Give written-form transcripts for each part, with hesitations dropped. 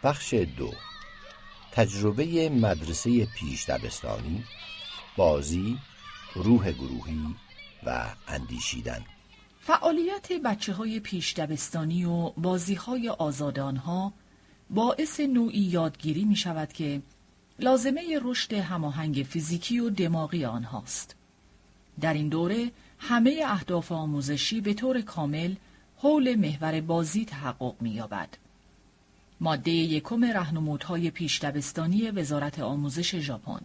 بخش 2. تجربه مدرسه پیش دبستانی، بازی، روح گروهی و اندیشیدن. فعالیت بچه‌های پیش دبستانی و بازی‌های آزاد آنها باعث نوعی یادگیری می شود که لازمه رشد هماهنگ فیزیکی و دماغی آنهاست. در این دوره همه اهداف آموزشی به طور کامل حول محور بازی تحقق می یابد. ماده 1 راهنمودهای پیش دبستانی وزارت آموزش ژاپن.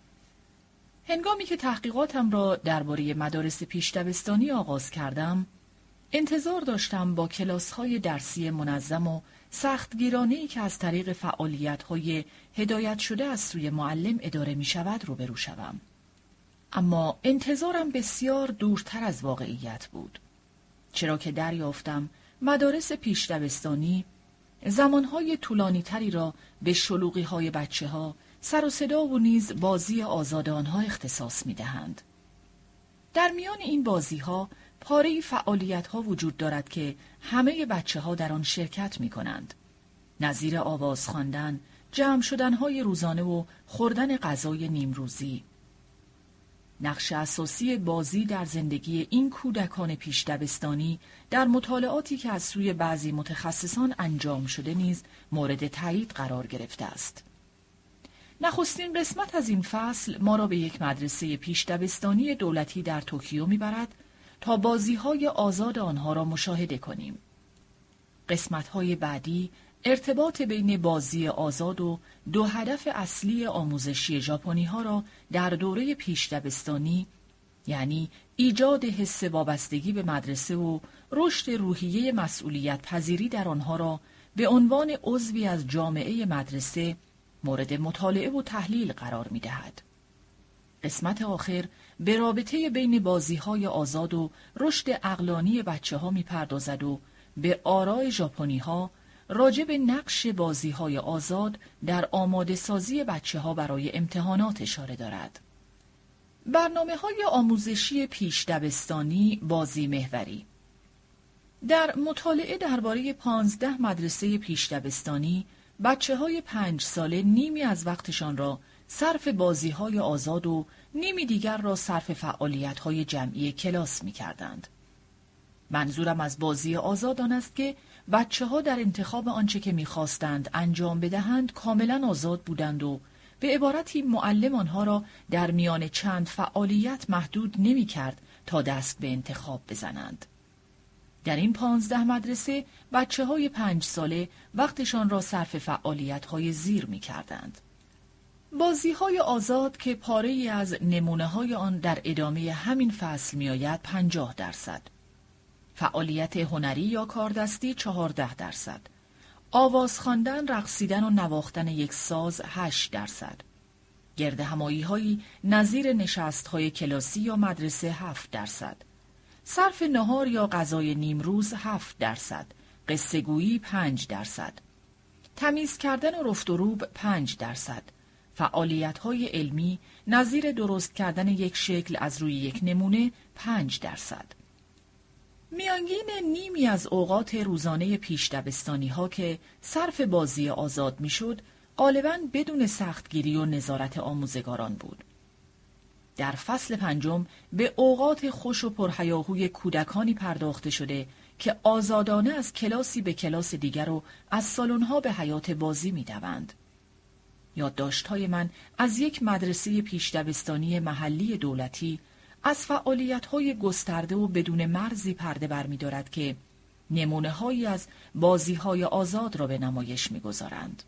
هنگامی که تحقیقاتم را درباره مدارس پیش دبستانی آغاز کردم، انتظار داشتم با کلاس‌های درسی منظم و سختگیرانه‌ای که از طریق فعالیت‌های هدایت شده از سوی معلم اداره می‌شود روبرو شوم. اما انتظارم بسیار دورتر از واقعیت بود، چرا که دریافتم مدارس پیش دبستانی زمانهای طولانی تری را به شلوغی‌های بچه‌ها، سر و صدا و نیز بازی آزاد آنها اختصاص می‌دهند. در میان این بازی‌ها پاره‌ای فعالیت‌ها وجود دارد که همه بچه‌ها در آن شرکت می‌کنند، نظیر آواز خواندن، جمع شدن‌های روزانه و خوردن غذای نیمروزی. نقش اساسی بازی در زندگی این کودکان پیش دبستانی در مطالعاتی که از سوی بعضی متخصصان انجام شده نیز مورد تایید قرار گرفته است. نخستین قسمت از این فصل ما را به یک مدرسه پیش دبستانی دولتی در توکیو می‌برد تا بازی‌های آزاد آنها را مشاهده کنیم. قسمت‌های بعدی ارتباط بین بازی آزاد و دو هدف اصلی آموزشی ژاپنی‌ها را در دوره پیش دبستانی، یعنی ایجاد حس وابستگی به مدرسه و رشد روحیه مسئولیت پذیری در آنها را به عنوان عضوی از جامعه مدرسه مورد مطالعه و تحلیل قرار می‌دهد. قسمت آخر به رابطه بین بازی‌های آزاد و رشد عقلانی بچه‌ها می‌پردازد و به آراء ژاپنی‌ها راجع به نقش بازی‌های آزاد در آماده سازی بچه‌ها برای امتحانات اشاره دارد. برنامه‌های آموزشی پیش دبستانی بازی محوری. در مطالعه درباره 15 مدرسه پیش دبستانی، بچه‌های 5 ساله نیمی از وقتشان را صرف بازی‌های آزاد و نیمی دیگر را صرف فعالیت‌های جمعی کلاس می‌کردند. منظورم از بازی آزاد آن است که بچه‌ها در انتخاب آنچه که می‌خواستند انجام بدهند کاملاً آزاد بودند و به عبارتی معلم آنها را در میان چند فعالیت محدود نمی‌کرد تا دست به انتخاب بزنند. در این 15 مدرسه بچه‌های 5 ساله وقتشان را صرف فعالیت‌های زیر می‌کردند. بازی‌های آزاد که پاره‌ای از نمونه‌های آن در ادامه همین فصل می‌آید 50%. فعالیت هنری یا کاردستی 14%. آواز خواندن، رقصیدن و نواختن یک ساز 8%. گرد همایی‌هایی نظیر نشست‌های کلاسی یا مدرسه 7%. صرف نهار یا غذای نیمروز 7%. قصه‌گویی 5%. تمیز کردن و رفت و روب 5%. فعالیت‌های علمی نظیر درست کردن یک شکل از روی یک نمونه 5%. میانگین نیمی از اوقات روزانه پیش دبستانی‌ها که صرف بازی آزاد می‌شد، غالباً بدون سختگیری و نظارت آموزگاران بود. در فصل 5 به اوقات خوش و پرهیاهوی کودکانی پرداخته شده که آزادانه از کلاسی به کلاس دیگر و از سالن‌ها به حیات بازی می‌دوند. یادداشت‌های من از یک مدرسه پیش دبستانی محلی دولتی از فعالیت‌های گسترده و بدون مرزی پرده برمی‌دارد که نمونه‌هایی از بازی‌های آزاد را به نمایش می‌گذارند.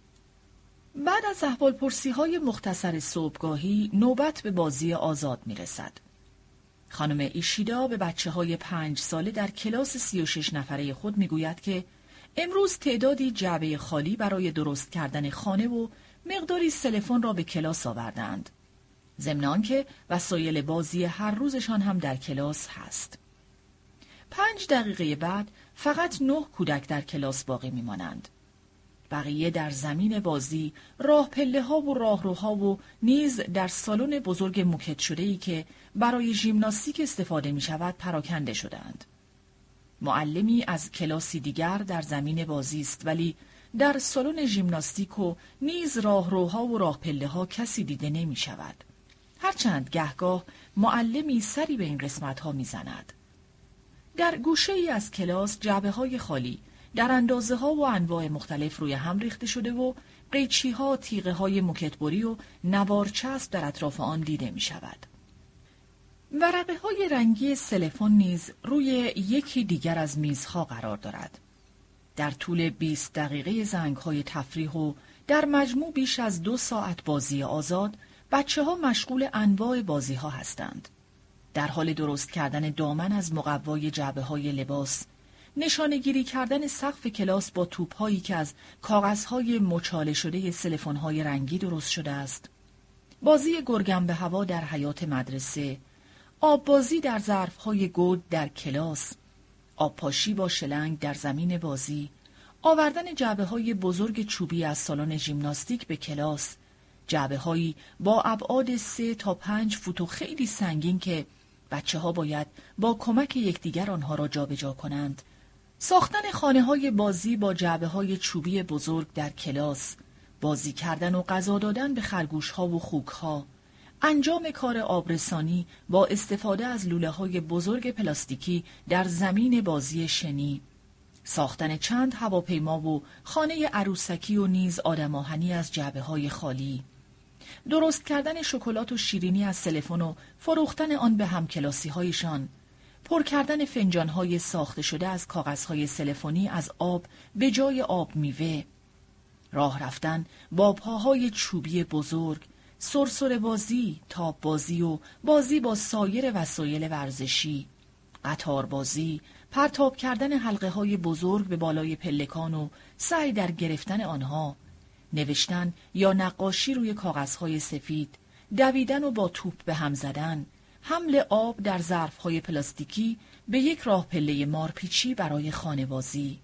بعد از احوالپرسی‌های مختصر صبحگاهی نوبت به بازی آزاد می‌رسد. خانم ایشیدا به بچه‌های 5 ساله در کلاس 36 نفره خود می‌گوید که امروز تعدادی جعبه خالی برای درست کردن خانه و مقداری تلفن را به کلاس آوردند. ضمن آنکه وسایل بازی هر روزشان هم در کلاس هست. 5 دقیقه بعد فقط 9 کودک در کلاس باقی میمانند. بقیه در زمین بازی، راه پله ها و راهروها و نیز در سالن بزرگ موکت شده‌ای که برای ژیمناستیک استفاده می شود پراکنده شدند. معلمی از کلاسی دیگر در زمین بازی است، ولی در سالن ژیمناستیک و نیز راهروها و راه پله ها کسی دیده نمی شود. هرچند گهگاه معلمی سری به این قسمت ها می زند. در گوشه ای از کلاس جعبه های خالی در اندازه ها و انواع مختلف روی هم ریخته شده و قیچی ها، تیغه های موکتبری و نوارچسب در اطراف آن دیده می شود. ورقه های رنگی سلفون نیز روی یکی دیگر از میزها قرار دارد. در طول 20 دقیقه زنگ‌های تفریح و در مجموع بیش از 2 ساعت بازی آزاد، بچه‌ها مشغول انواع بازی‌ها هستند. در حال درست کردن دامن از مقوای جعبه‌های لباس، نشانه‌گیری کردن سقف کلاس با توپ‌هایی که از کاغذهای مچاله شده سلفون‌های رنگی درست شده است، بازی گرگم به هوا در حیاط مدرسه، آببازی در ظرف‌های گود در کلاس، آبپاشی با شلنگ در زمین بازی، آوردن جعبه‌های بزرگ چوبی از سالن ژیمناستیک به کلاس، جعبه‌هایی با ابعاد 3 تا 5 فوت و خیلی سنگین که بچه‌ها باید با کمک یکدیگر آنها را جابجا کنند، ساختن خانه‌های بازی با جعبه‌های چوبی بزرگ در کلاس، بازی کردن و غذا دادن به خرگوش‌ها و خوک‌ها، انجام کار آبرسانی با استفاده از لوله‌های بزرگ پلاستیکی در زمین بازی شنی، ساختن چند هواپیما و خانه عروسکی و نیز آدم آهنی از جعبه‌های خالی، درست کردن شکلات و شیرینی از سلفون و فروختن آن به همکلاسی‌هایشان، پر کردن فنجان‌های ساخته شده از کاغذهای سلفونی از آب به جای آب میوه، راه رفتن با پاهای چوبی بزرگ، سرسره بازی، تاب بازی و بازی با سایر وسایل ورزشی، قطار بازی، پرتاب کردن حلقه های بزرگ به بالای پلکان و سعی در گرفتن آنها، نوشتن یا نقاشی روی کاغذهای سفید، دویدن و با توپ به هم زدن، حمل آب در ظرفهای پلاستیکی به یک راه پله مارپیچی برای خانه بازی.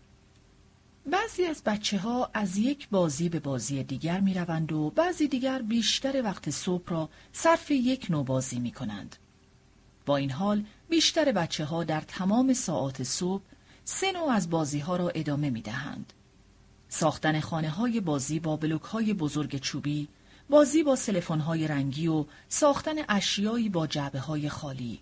بعضی از بچه‌ها از یک بازی به بازی دیگر می روند و بعضی دیگر بیشتر وقت صبح را صرف یک نوع بازی می کنند. با این حال بیشتر بچه‌ها در تمام ساعات صبح 3 نوع از بازی‌ها را ادامه می دهند. ساختن خانه‌های بازی با بلوک‌های بزرگ چوبی، بازی با سلفون‌های رنگی و ساختن اشیایی با جعبه‌های خالی.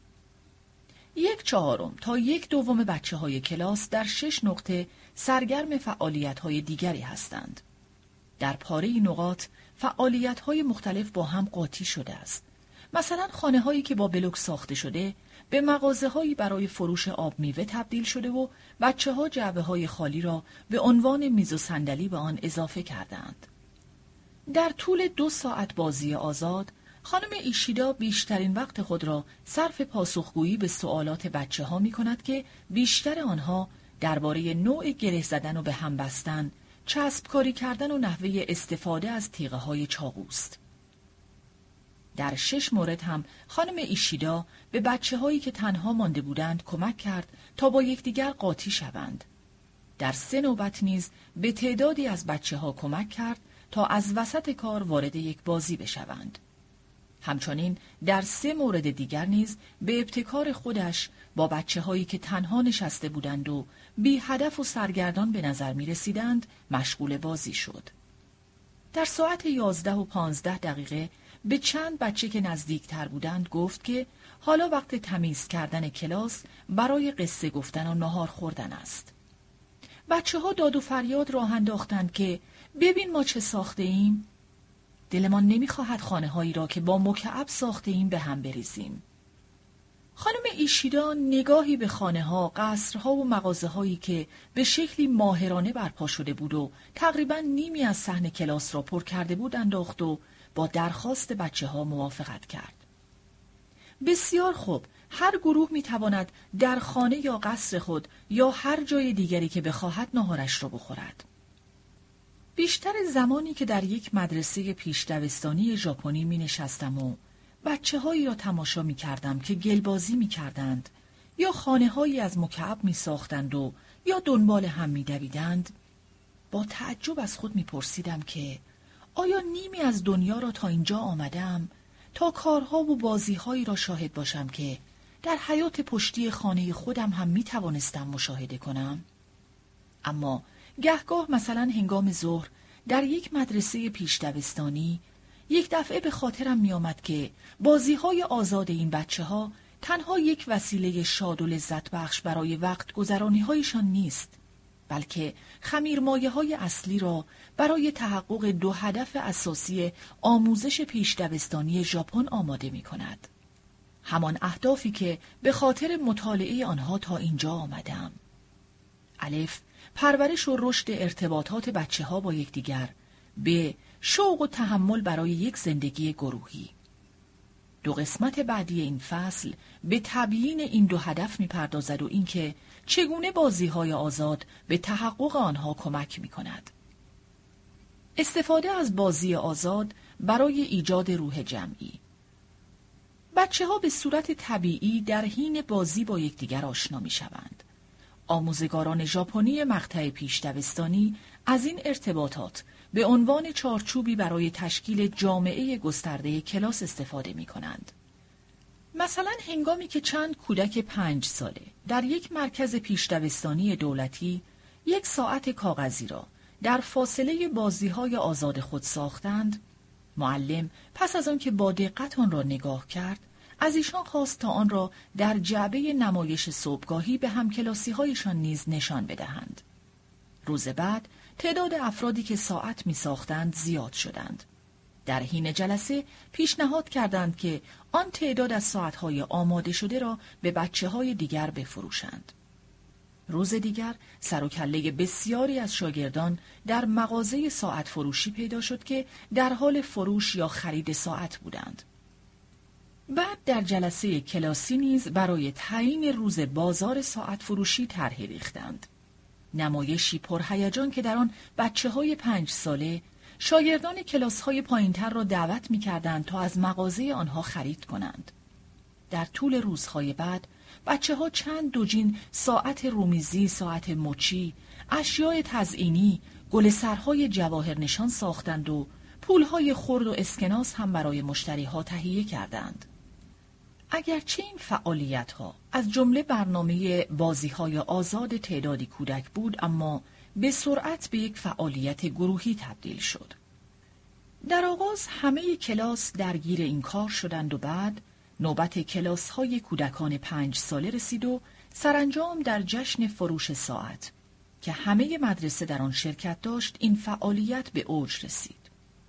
1/4 تا 1/2 بچه‌های کلاس در 6 نقطه سرگرم فعالیت‌های دیگری هستند. در پاره نقاط فعالیت‌های مختلف با هم قاطی شده است. مثلا خانه‌هایی که با بلوک ساخته شده به مغازه‌هایی برای فروش آب میوه تبدیل شده و بچه‌ها جعبه‌های خالی را به عنوان میز و صندلی به آن اضافه کردند. در طول 2 ساعت بازی آزاد، خانم ایشیدا بیشترین وقت خود را صرف پاسخگویی به سوالات بچه‌ها می‌کند که بیشتر آنها درباره نوع گره زدن و به هم بستن، چسب کاری کردن و نحوه استفاده از تیغه‌های چاقوست. در 6 مورد هم خانم ایشیدا به بچه‌هایی که تنها مانده بودند کمک کرد تا با یکدیگر قاطی شوند. در 3 نوبت نیز به تعدادی از بچه‌ها کمک کرد تا از وسط کار وارد یک بازی بشوند. همچنین در 3 مورد دیگر نیز به ابتکار خودش با بچه‌هایی که تنها نشسته بودند و بی هدف و سرگردان به نظر می رسیدند مشغول بازی شد. در ساعت 11:15 به چند بچه که نزدیکتر بودند گفت که حالا وقت تمیز کردن کلاس برای قصه گفتن و ناهار خوردن است. بچه‌ها داد و فریاد راه انداختند که ببین ما چه ساخته ایم. دلمان نمی‌خواهد خانه‌هایی را که با مکعب ساخته ایم به هم بریزیم. خانم ایشیدا نگاهی به خانه‌ها، قصرها و مغازه‌هایی که به شکلی ماهرانه برپا شده بود و تقریباً نیمی از صحن کلاس را پر کرده بود انداخت و با درخواست بچه‌ها موافقت کرد. بسیار خوب، هر گروه می‌تواند در خانه یا قصر خود یا هر جای دیگری که بخواهد ناهارش را بخورد. بیشتر زمانی که در یک مدرسه پیش دبستانی ژاپنی می‌نشستم و بچه‌هایی را تماشا می‌کردم که گلبازی می‌کردند یا خانه‌هایی از مکعب می‌ساختند و یا دنبال هم می‌دویدند، با تعجب از خود می‌پرسیدم که آیا نیمی از دنیا را تا اینجا آمدم تا کارها و بازی‌هایی را شاهد باشم که در حیاط پشتی خانه خودم هم می‌توانستم مشاهده کنم؟ اما گهگاه مثلا هنگام ظهر در یک مدرسه پیش دبستانی یک دفعه به خاطرم می آمد که بازی‌های آزاد این بچه‌ها تنها یک وسیله شاد و لذت بخش برای وقت گذرانی‌هایشان نیست، بلکه خمیرمایه‌های اصلی را برای تحقق دو هدف اساسی آموزش پیش دبستانی ژاپن آماده می‌کند. همان اهدافی که به خاطر مطالعه آنها تا اینجا آمدم. الف، پرورش و رشد ارتباطات بچه‌ها با یکدیگر. ب، شوق و تحمل برای یک زندگی گروهی. دو قسمت بعدی این فصل به تبیین این دو هدف می‌پردازد و اینکه چگونه بازی‌های آزاد به تحقق آنها کمک می‌کند. استفاده از بازی آزاد برای ایجاد روح جمعی. بچه‌ها به صورت طبیعی در حین بازی با یکدیگر آشنا می‌شوند. آموزگاران ژاپنی مقطع پیش دبستانی از این ارتباطات به عنوان چارچوبی برای تشکیل جامعه گسترده کلاس استفاده می‌کنند. مثلا هنگامی که چند کودک 5 ساله در یک مرکز پیش دبستانی دولتی 1 ساعت کاغذی را در فاصله بازی‌های آزاد خود ساختند، معلم پس از آن که با دقت آن را نگاه کرد، از ایشان خواست تا آن را در جعبه نمایش صبحگاهی به همکلاسی‌هایشان نیز نشان بدهند. روز بعد تعداد افرادی که ساعت می ساختند زیاد شدند. در حین جلسه پیشنهاد کردند که آن تعداد از ساعت‌های آماده شده را به بچه‌های دیگر بفروشند. روز دیگر سر و کله بسیاری از شاگردان در مغازه ساعت فروشی پیدا شد که در حال فروش یا خرید ساعت بودند. بعد در جلسه کلاسی نیز برای تعیین روز بازار ساعت فروشی طرحی ریختند. نمایشی پرهیجان که در آن بچه‌های 5 ساله شاگردان کلاس‌های پایین‌تر را دعوت می‌کردند تا از مغازه آنها خرید کنند. در طول روزهای بعد بچه‌ها چند دوجین ساعت رومیزی، ساعت مچی، اشیاء تزئینی، گل‌سرهای جواهر نشان ساختند و پول‌های خرد و اسکناس هم برای مشتری‌ها تهیه کردند. اگرچه این فعالیت‌ها از جمله برنامه بازی‌های آزاد تعدادی کودک بود، اما به سرعت به یک فعالیت گروهی تبدیل شد. در آغاز همه کلاس درگیر این کار شدند و بعد نوبت کلاس‌های کودکان 5 ساله رسید و سرانجام در جشن فروش ساعت که همه مدرسه در آن شرکت داشت این فعالیت به اوج رسید.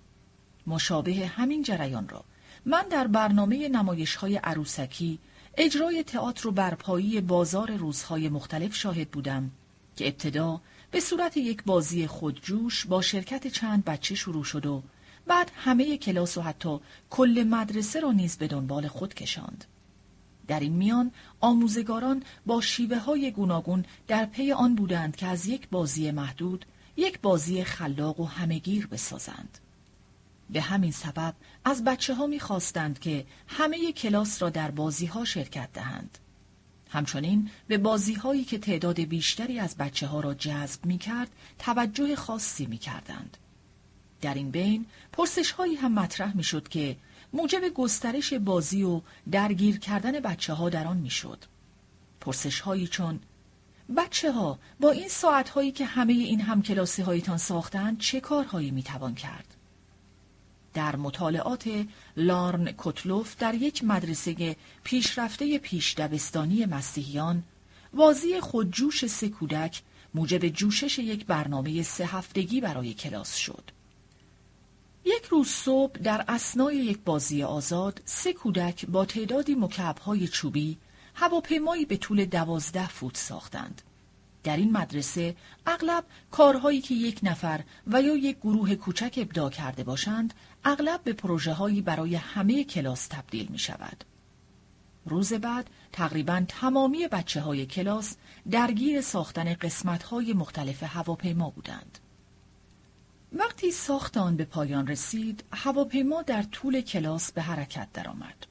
مشابه همین جریان را من در برنامه نمایش‌های عروسکی، اجرای تئاتر و برپایی بازار روزهای مختلف شاهد بودم که ابتدا به صورت یک بازی خودجوش با شرکت چند بچه شروع شد و بعد همه کلاس و حتی کل مدرسه را نیز به دنبال خود کشاند. در این میان آموزگاران با شیوه‌های گوناگون در پی آن بودند که از یک بازی محدود یک بازی خلاق و همه‌گیر بسازند. به همین سبب از بچه‌ها می‌خواستند که همه کلاس را در بازی‌ها شرکت دهند. همچنین به بازی‌هایی که تعداد بیشتری از بچه‌ها را جذب می‌کرد توجه خاصی می‌کردند. در این بین پرسش‌هایی هم مطرح می‌شد که موجب گسترش بازی و درگیر کردن بچه‌ها در آن می‌شد. پرسش‌هایی چون: بچه‌ها با این ساعت‌هایی که همه این همکلاسی‌هایتان ساختند چه کارهایی می‌توان کرد؟ در مطالعات لارن کوتلوف در یک مدرسه پیشرفته پیش دبستانی مسیحیان، بازی خودجوش 3 کودک موجب جوشش یک برنامه 3 هفتگی برای کلاس شد. یک روز صبح در اثنای یک بازی آزاد 3 کودک با تعدادی مکعب‌های چوبی هواپیمایی به طول 12 فوت ساختند. در این مدرسه اغلب کارهایی که یک نفر و یا یک گروه کوچک ابداع کرده باشند اغلب به پروژه‌هایی برای همه کلاس تبدیل می شود. روز بعد تقریباً تمامی بچه‌های کلاس درگیر ساختن قسمت‌های مختلف هواپیما بودند. وقتی ساخت آن به پایان رسید، هواپیما در طول کلاس به حرکت درآمد.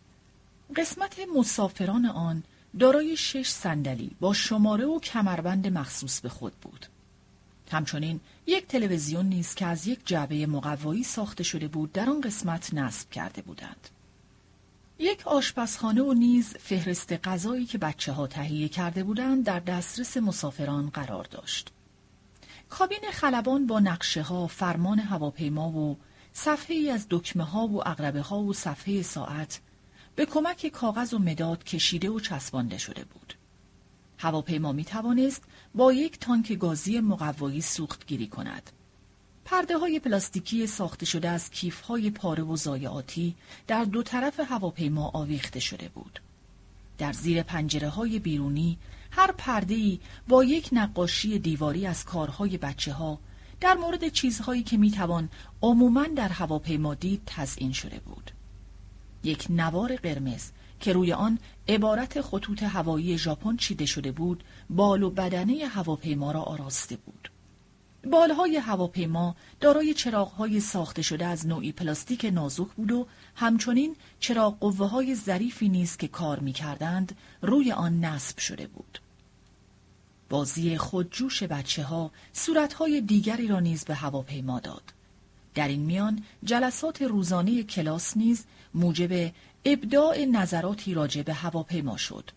قسمت مسافران آن دارای 6 صندلی با شماره و کمربند مخصوص به خود بود. همچنین یک تلویزیون نیز که از یک جعبه مقوایی ساخته شده بود در آن قسمت نصب کرده بودند. یک آشپزخانه و نیز فهرست غذایی که بچه‌ها تهیه کرده بودند در دسترس مسافران قرار داشت. کابین خلبان با نقشه ها، فرمان هواپیما و صفحه‌ای از دکمه ها و عقربه ها و صفحه ساعت به کمک کاغذ و مداد کشیده و چسبانده شده بود. هواپیما می توانست با یک تانک گازی مقوایی سوختگیری کند. پرده های پلاستیکی ساخته شده از کیف های پاره و ضایعاتی در دو طرف هواپیما آویخته شده بود. در زیر پنجره های بیرونی هر پرده‌ای با یک نقاشی دیواری از کارهای بچه‌ها در مورد چیزهایی که میتوان عموماً در هواپیما دید تزیین شده بود. یک نوار قرمز که روی آن عبارت خطوط هوایی ژاپن چیده شده بود، بال و بدنه هواپیما را آراسته بود. بالهای هواپیما دارای چراغ‌های ساخته شده از نوعی پلاستیک نازک بود و همچنین چراغ قوه‌های ظریفی نیز که کار می‌کردند روی آن نصب شده بود. بازی خودجوش بچه‌ها صورت‌های دیگری را نیز به هواپیما داد. در این میان جلسات روزانه کلاس نیز موجب ابداع نظراتی راجع به هواپیما شد.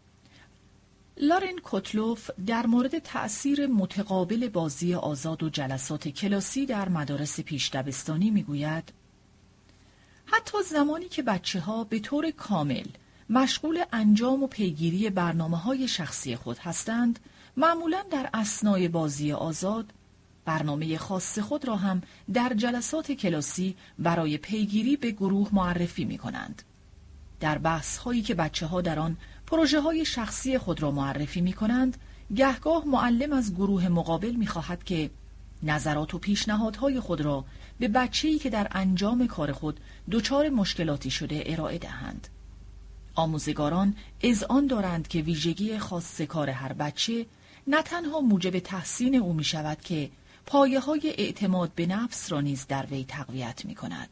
لارن کوتلوف در مورد تأثیر متقابل بازی آزاد و جلسات کلاسی در مدارس پیش دبستانی میگوید: حتی زمانی که بچه‌ها به طور کامل مشغول انجام و پیگیری برنامه‌های شخصی خود هستند، معمولاً در اثنای بازی آزاد برنامه خاص خود را هم در جلسات کلاسی برای پیگیری به گروه معرفی می‌کنند. در بحث‌هایی که بچه‌ها در آن پروژه‌های شخصی خود را معرفی می‌کنند، گهگاه معلم از گروه مقابل می‌خواهد که نظرات و پیشنهادهای خود را به بچه‌ای که در انجام کار خود دچار مشکلاتی شده ارائه دهند. آموزگاران اذعان دارند که ویژگی خاص کار هر بچه نه تنها موجب تحسین او می‌شود که پایه‌های اعتماد به نفس را نیز در وی تقویت می‌کند.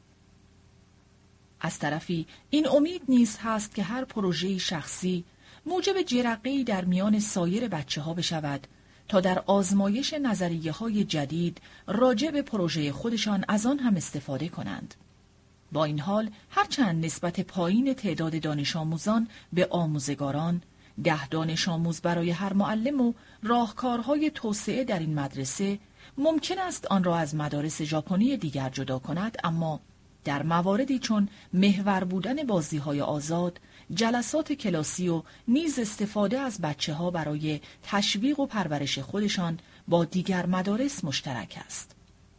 از طرفی این امید نیز هست که هر پروژه شخصی موجب جرقه‌ای در میان سایر بچه‌ها بشود تا در آزمایش نظریه‌های جدید راجع به پروژه خودشان از آن هم استفاده کنند. با این حال هرچند نسبت پایین تعداد دانش آموزان به آموزگاران، 10 دانش آموز برای هر معلم و راهکارهای توسعه در این مدرسه ممکن است آن را از مدارس ژاپنی دیگر جدا کند، اما در مواردی چون محور بودن بازی‌های آزاد، جلسات کلاسی و نیز استفاده از بچه‌ها برای تشویق و پرورش خودشان با دیگر مدارس مشترک است.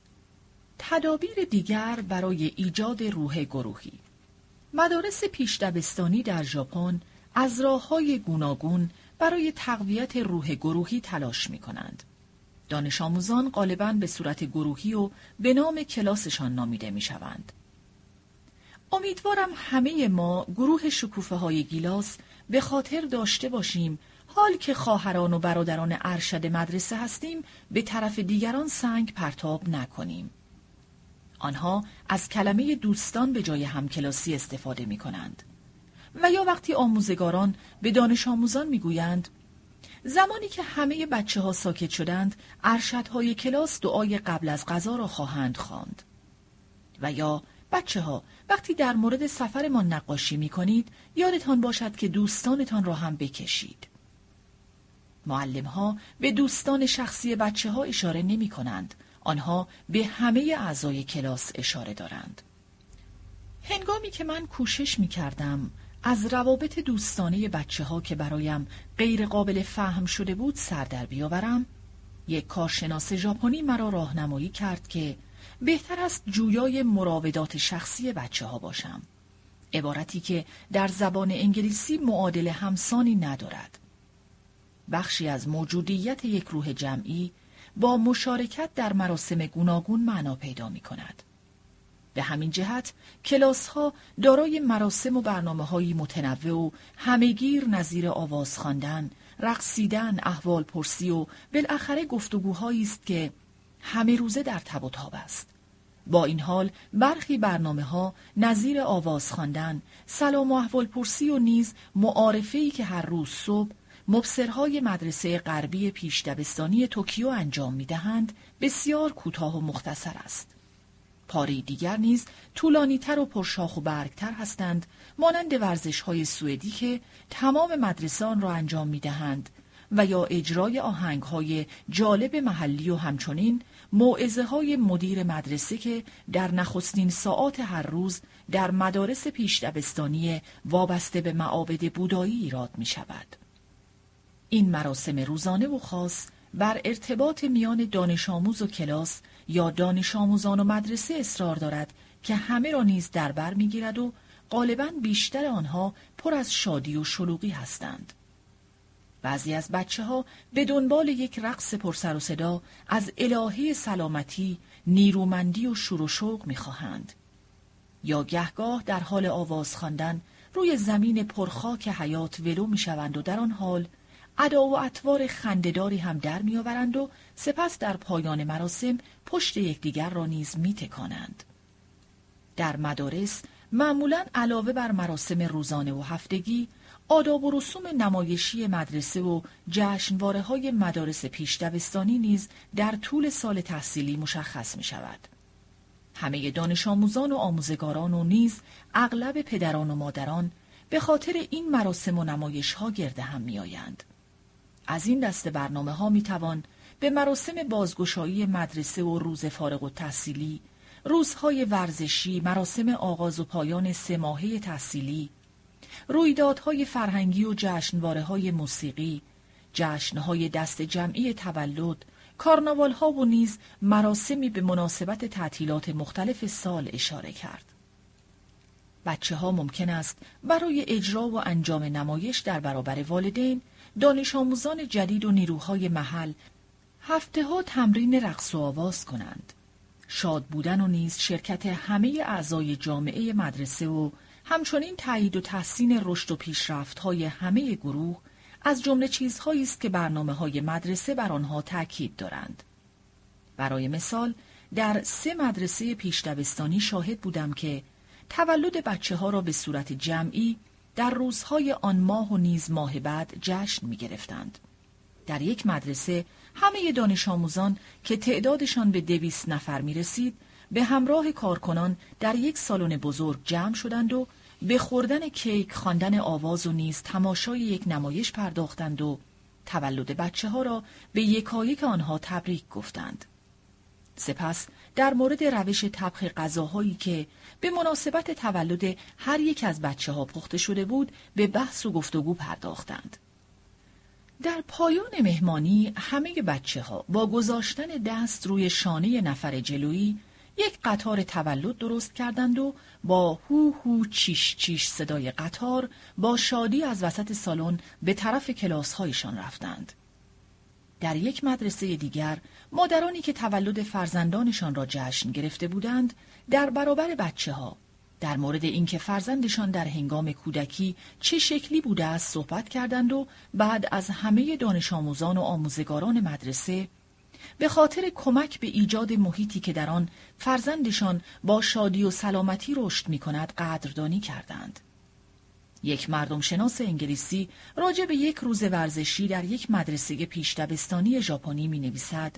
تدابیر دیگر برای ایجاد روح گروهی. مدارس پیش دبستانی در ژاپن از راه‌های گوناگون برای تقویت روح گروهی تلاش می‌کنند. دانش آموزان غالباً به صورت گروهی و به نام کلاسشان نامیده می‌شوند. امیدوارم همه ما گروه شکوفه‌های گیلاس به خاطر داشته باشیم حال که خواهران و برادران ارشد مدرسه هستیم به طرف دیگران سنگ پرتاب نکنیم. آنها از کلمه دوستان به جای همکلاسی استفاده می کنند. و یا وقتی آموزگاران به دانش آموزان می گویند زمانی که همه بچه ها ساکت شدند ارشدهای کلاس دعای قبل از غذا را خواهند خواند. و یا بچه ها وقتی در مورد سفرمان نقاشی می کنید یادتان باشد که دوستانتان را هم بکشید. معلم ها به دوستان شخصی بچه ها اشاره نمی کنند. آنها به همه اعضای کلاس اشاره دارند. هنگامی که من کوشش می کردم از روابط دوستانه بچه ها که برایم غیر قابل فهم شده بود سر در بیاورم، یک کارشناس ژاپنی مرا راهنمایی کرد که بهتر است جویای مراودات شخصی بچه ها باشم. عبارتی که در زبان انگلیسی معادل همسانی ندارد. بخشی از موجودیت یک روح جمعی با مشارکت در مراسم گوناگون معنا پیدا می کند. به همین جهت کلاس ها دارای مراسم و برنامه‌های متنوع و همه‌گیر نظیر آواز خواندن، رقصیدن، احوال پرسی و بالاخره گفتگوهایی است که همه روزه در تب و تاب است. با این حال برخی برنامه‌ها نظیر آواز خواندن، سلام و احوال پرسی و نیز معارفه‌ای که هر روز صبح مبصرهای مدرسه غربی پیش دبستانی توکیو انجام می‌دهند بسیار کوتاه و مختصر است. پاره دیگر نیز طولانی‌تر و پرشاخ و برگتر هستند، مانند ورزش‌های سوئدی که تمام مدرسه آن را انجام می‌دهند و یا اجرای آهنگ‌های جالب محلی و همچنین موعظه‌های مدیر مدرسه که در نخستین ساعات هر روز در مدارس پیش دبستانی وابسته به معابد بودایی ایراد می‌شود. این مراسم روزانه و خاص بر ارتباط میان دانش آموز و کلاس یا دانش آموزان و مدرسه اصرار دارد که همه را نیز در بر می‌گیرد و غالباً بیشتر آنها پر از شادی و شلوغی هستند. بعضی از بچه‌ها به دنبال یک رقص پرسر و صدا از الهه سلامتی، نیرومندی و شور و شوق می‌خواهند. یا گهگاه در حال آواز خواندن روی زمین پرخاک حیات ولو می‌شوند و در آن حال ادا و اطوار خنده‌داری هم در می‌آورند و سپس در پایان مراسم پشت یکدیگر را نیز می‌تکانند. در مدارس معمولاً علاوه بر مراسم روزانه و هفتگی، آداب و رسوم نمایشی مدرسه و جشنواره‌های مدارس پیش دبستانی نیز در طول سال تحصیلی مشخص می‌شود. همه دانش آموزان و آموزگاران و نیز اغلب پدران و مادران به خاطر این مراسم و نمایش‌ها گرد هم می‌آیند. از این دست برنامه‌ها می‌توان به مراسم بازگشایی مدرسه و روز فارغ التحصیلی، روزهای ورزشی، مراسم آغاز و پایان 3 ماهه تحصیلی، رویدادهای فرهنگی و جشنواره‌های موسیقی، جشنهای دست جمعی تولد، کارناوال‌ها و نیز مراسمی به مناسبت تعطیلات مختلف سال اشاره کرد. بچه‌ها ممکن است برای اجرا و انجام نمایش در برابر والدین، دانش آموزان جدید و نیروهای محل هفته‌ها تمرین رقص و آواز کنند. شاد بودن و نیز شرکت همه اعضای جامعه مدرسه و همچنین تایید و تحسین رشد و پیشرفت‌های همه گروه از جمله چیزهایی است که برنامه‌های مدرسه بر آنها تاکید دارند. برای مثال در 3 مدرسه پیش دبستانی شاهد بودم که تولد بچه‌ها را به صورت جمعی در روزهای آن ماه و نیز ماه بعد جشن می‌گرفتند. در یک مدرسه همه دانش آموزان که تعدادشان به 200 نفر می‌رسید به همراه کارکنان در یک سالن بزرگ جمع شدند و به خوردن کیک، خواندن آواز و نیز تماشای یک نمایش پرداختند و تولد بچه‌ها را به یکایک آنها تبریک گفتند. سپس در مورد روش طبخ غذاهایی که به مناسبت تولد هر یک از بچه‌ها پخته شده بود به بحث و گفتگو پرداختند. در پایان مهمانی همه بچه‌ها با گذاشتن دست روی شانه نفر جلویی یک قطار تولد درست کردند و با هو هو چیش چیش صدای قطار با شادی از وسط سالن به طرف کلاس‌هایشان رفتند. در یک مدرسه دیگر مادرانی که تولد فرزندانشان را جشن گرفته بودند در برابر بچه‌ها در مورد اینکه فرزندشان در هنگام کودکی چه شکلی بوده است صحبت کردند و بعد از همه دانش آموزان و آموزگاران مدرسه به خاطر کمک به ایجاد محیطی که در آن فرزندشان با شادی و سلامتی رشد می‌کند قدردانی کردند. یک مردم شناس انگلیسی راجع به یک روز ورزشی در یک مدرسه پیش دبستانی ژاپنی می‌نویسد: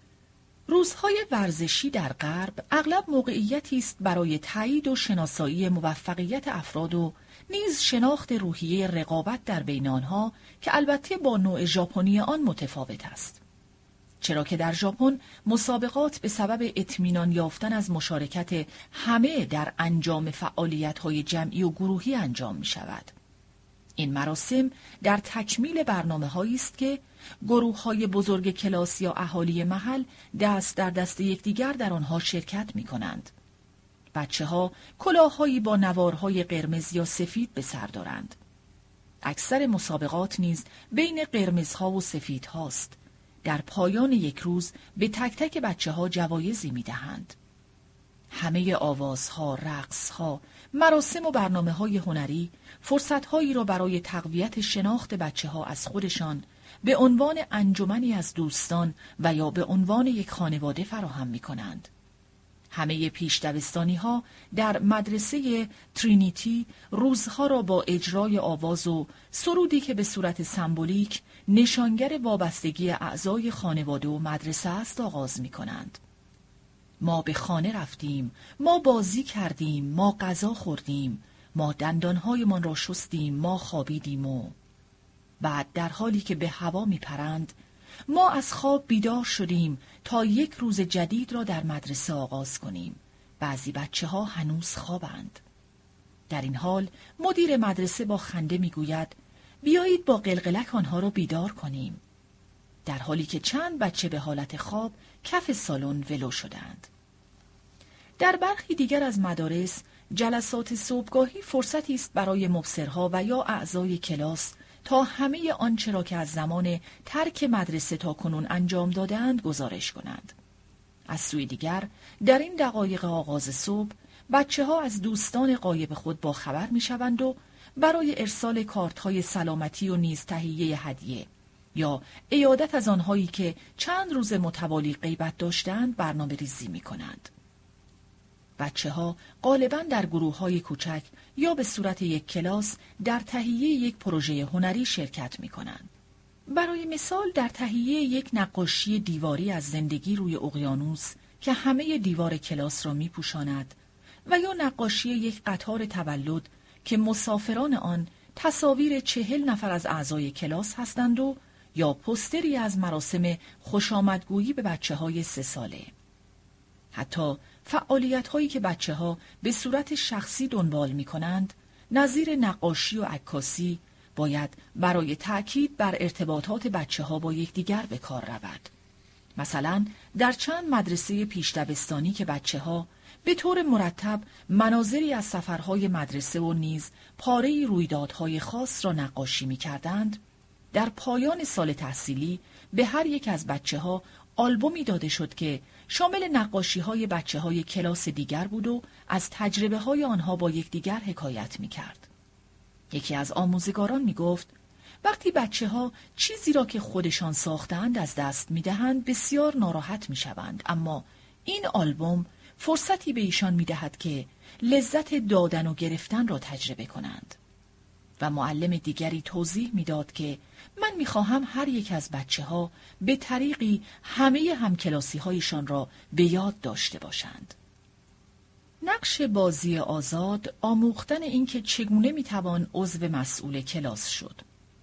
روزهای ورزشی در غرب اغلب موقعیتی است برای تایید و شناسایی موفقیت افراد و نیز شناخت روحیه رقابت در بین آنها که البته با نوع ژاپنی آن متفاوت است. چرا که در ژاپن مسابقات به سبب اطمینان یافتن از مشارکت همه در انجام فعالیت‌های جمعی و گروهی انجام می‌شود. این مراسم در تکمیل برنامه‌هایی است که گروه‌های بزرگ کلاس یا اهالی محل دست در دست یکدیگر در آنها شرکت می‌کنند. بچه‌ها کلاه‌هایی با نوارهای قرمز یا سفید به سر دارند. اکثر مسابقات نیز بین قرمزها و سفیدهاست. در پایان یک روز به تک تک بچه‌ها جوایزی می‌دهند. همه آوازها، رقصها، مراسم و برنامه‌های هنری فرصت‌هایی را برای تقویت شناخت بچه‌ها از خودشان به عنوان انجمنی از دوستان و یا به عنوان یک خانواده فراهم می‌کنند. همه پیش دبستانی‌ها در مدرسه ترینیتی روزها را با اجرای آواز و سرودی که به صورت سمبولیک نشانگر وابستگی اعضای خانواده و مدرسه است آغاز می‌کنند. ما به خانه رفتیم، ما بازی کردیم، ما غذا خوردیم، ما دندانهایمان را شستیم، ما خوابیدیم و بعد در حالی که به هوا می پرند، ما از خواب بیدار شدیم تا یک روز جدید را در مدرسه آغاز کنیم. بعضی بچه‌ها هنوز خوابند. در این حال مدیر مدرسه با خنده می گوید بیایید با قلقلک آنها را بیدار کنیم. در حالی که چند بچه به حالت خواب کف سالن ولو شدند. در برخی دیگر از مدارس جلسات صبحگاهی فرصتی است برای مبصرها و یا اعضای کلاس تا همه آنچه را که از زمان ترک مدرسه تا کنون انجام دادند گزارش کنند. از سوی دیگر در این دقایق آغاز صبح بچه‌ها از دوستان غایب خود با خبر می‌شوند و برای ارسال کارت‌های سلامتی و نیز تهیه هدیه یا عیادت از آنهایی که چند روز متوالی غیبت داشتند برنامه ریزی می‌کنند. بچه‌ها غالباً در گروه‌های کوچک یا به صورت یک کلاس در تهیه یک پروژه هنری شرکت می‌کنند. برای مثال در تهیه یک نقاشی دیواری از زندگی روی اقیانوس که همه دیوار کلاس را می‌پوشاند و یا نقاشی یک قطار تولد که مسافران آن تصاویر 40 نفر از اعضای کلاس هستند و یا پوستری از مراسم خوشامدگویی به بچه‌های 3 ساله. حتی فعالیت‌هایی که بچه‌ها به صورت شخصی دنبال می‌کنند، نظیر نقاشی و عکاسی، باید برای تأکید بر ارتباطات بچه‌ها با یکدیگر به کار رود. مثلا در چند مدرسه پیش دبستانی که بچه‌ها به طور مرتب مناظری از سفرهای مدرسه و نیز پاره‌ای رویدادهای خاص را نقاشی می‌کردند، در پایان سال تحصیلی به هر یک از بچه‌ها آلبومی داده شد که شامل نقاشی‌های بچه‌های کلاس دیگر بود و از تجربه‌های آنها با یکدیگر حکایت می‌کرد. یکی از آموزگاران می‌گفت وقتی بچه‌ها چیزی را که خودشان ساختند از دست می‌دهند بسیار ناراحت می‌شوند، اما این آلبوم فرصتی به ایشان می‌دهد که لذت دادن و گرفتن را تجربه کنند. و معلم دیگری توضیح می‌داد که من می‌خواهم هر یک از بچه‌ها به طریقی همه همکلاسی‌هایشان را به یاد داشته باشند. نقش بازی آزاد آموختن این که چگونه می‌توان عضو مسئول کلاس شد.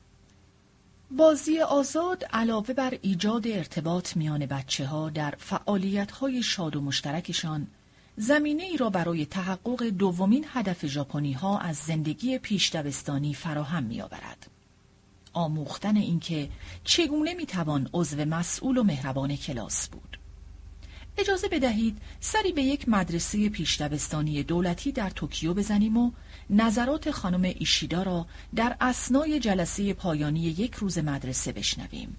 بازی آزاد علاوه بر ایجاد ارتباط میان بچه‌ها در فعالیت‌های شاد و مشترکشان، زمینه ای را برای تحقق دومین هدف ژاپنی‌ها از زندگی پیش دبستانی فراهم می‌آورد. آموختن اینکه چگونه می‌توان عضو مسئول و مهربان کلاس بود. اجازه بدهید سری به یک مدرسه پیش دبستانی دولتی در توکیو بزنیم و نظرات خانم ایشیدا را در اثنای جلسه پایانی یک روز مدرسه بشنویم.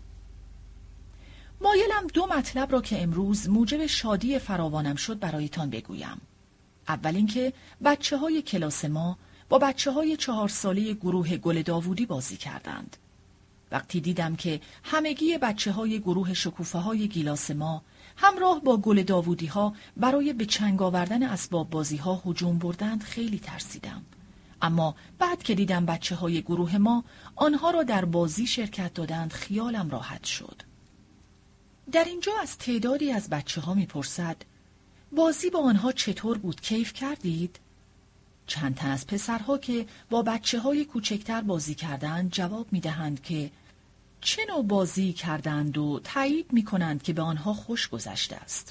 مایلم 2 مطلب را که امروز موجب شادی فراوانم شد برایتان بگویم. اول اینکه بچه‌های کلاس ما با بچه‌های 4 ساله گروه گل داوودی بازی کردند. وقتی دیدم که همگی بچه‌های گروه شکوفه‌های گیلاس ما همراه با گل داوودی‌ها برای به چنگ آوردن اسباب بازی‌ها هجوم بردند خیلی ترسیدم. اما بعد که دیدم بچه‌های گروه ما آنها را در بازی شرکت دادند خیالم راحت شد. در اینجا از تعدادی از بچه‌ها می‌پرسد بازی با آنها چطور بود؟ کیف کردید؟ چند تن از پسرها که با بچه‌های کوچکتر بازی کردند جواب می‌دهند که چه نوع بازی کردند و تایید می‌کنند که به آنها خوش گذشته است.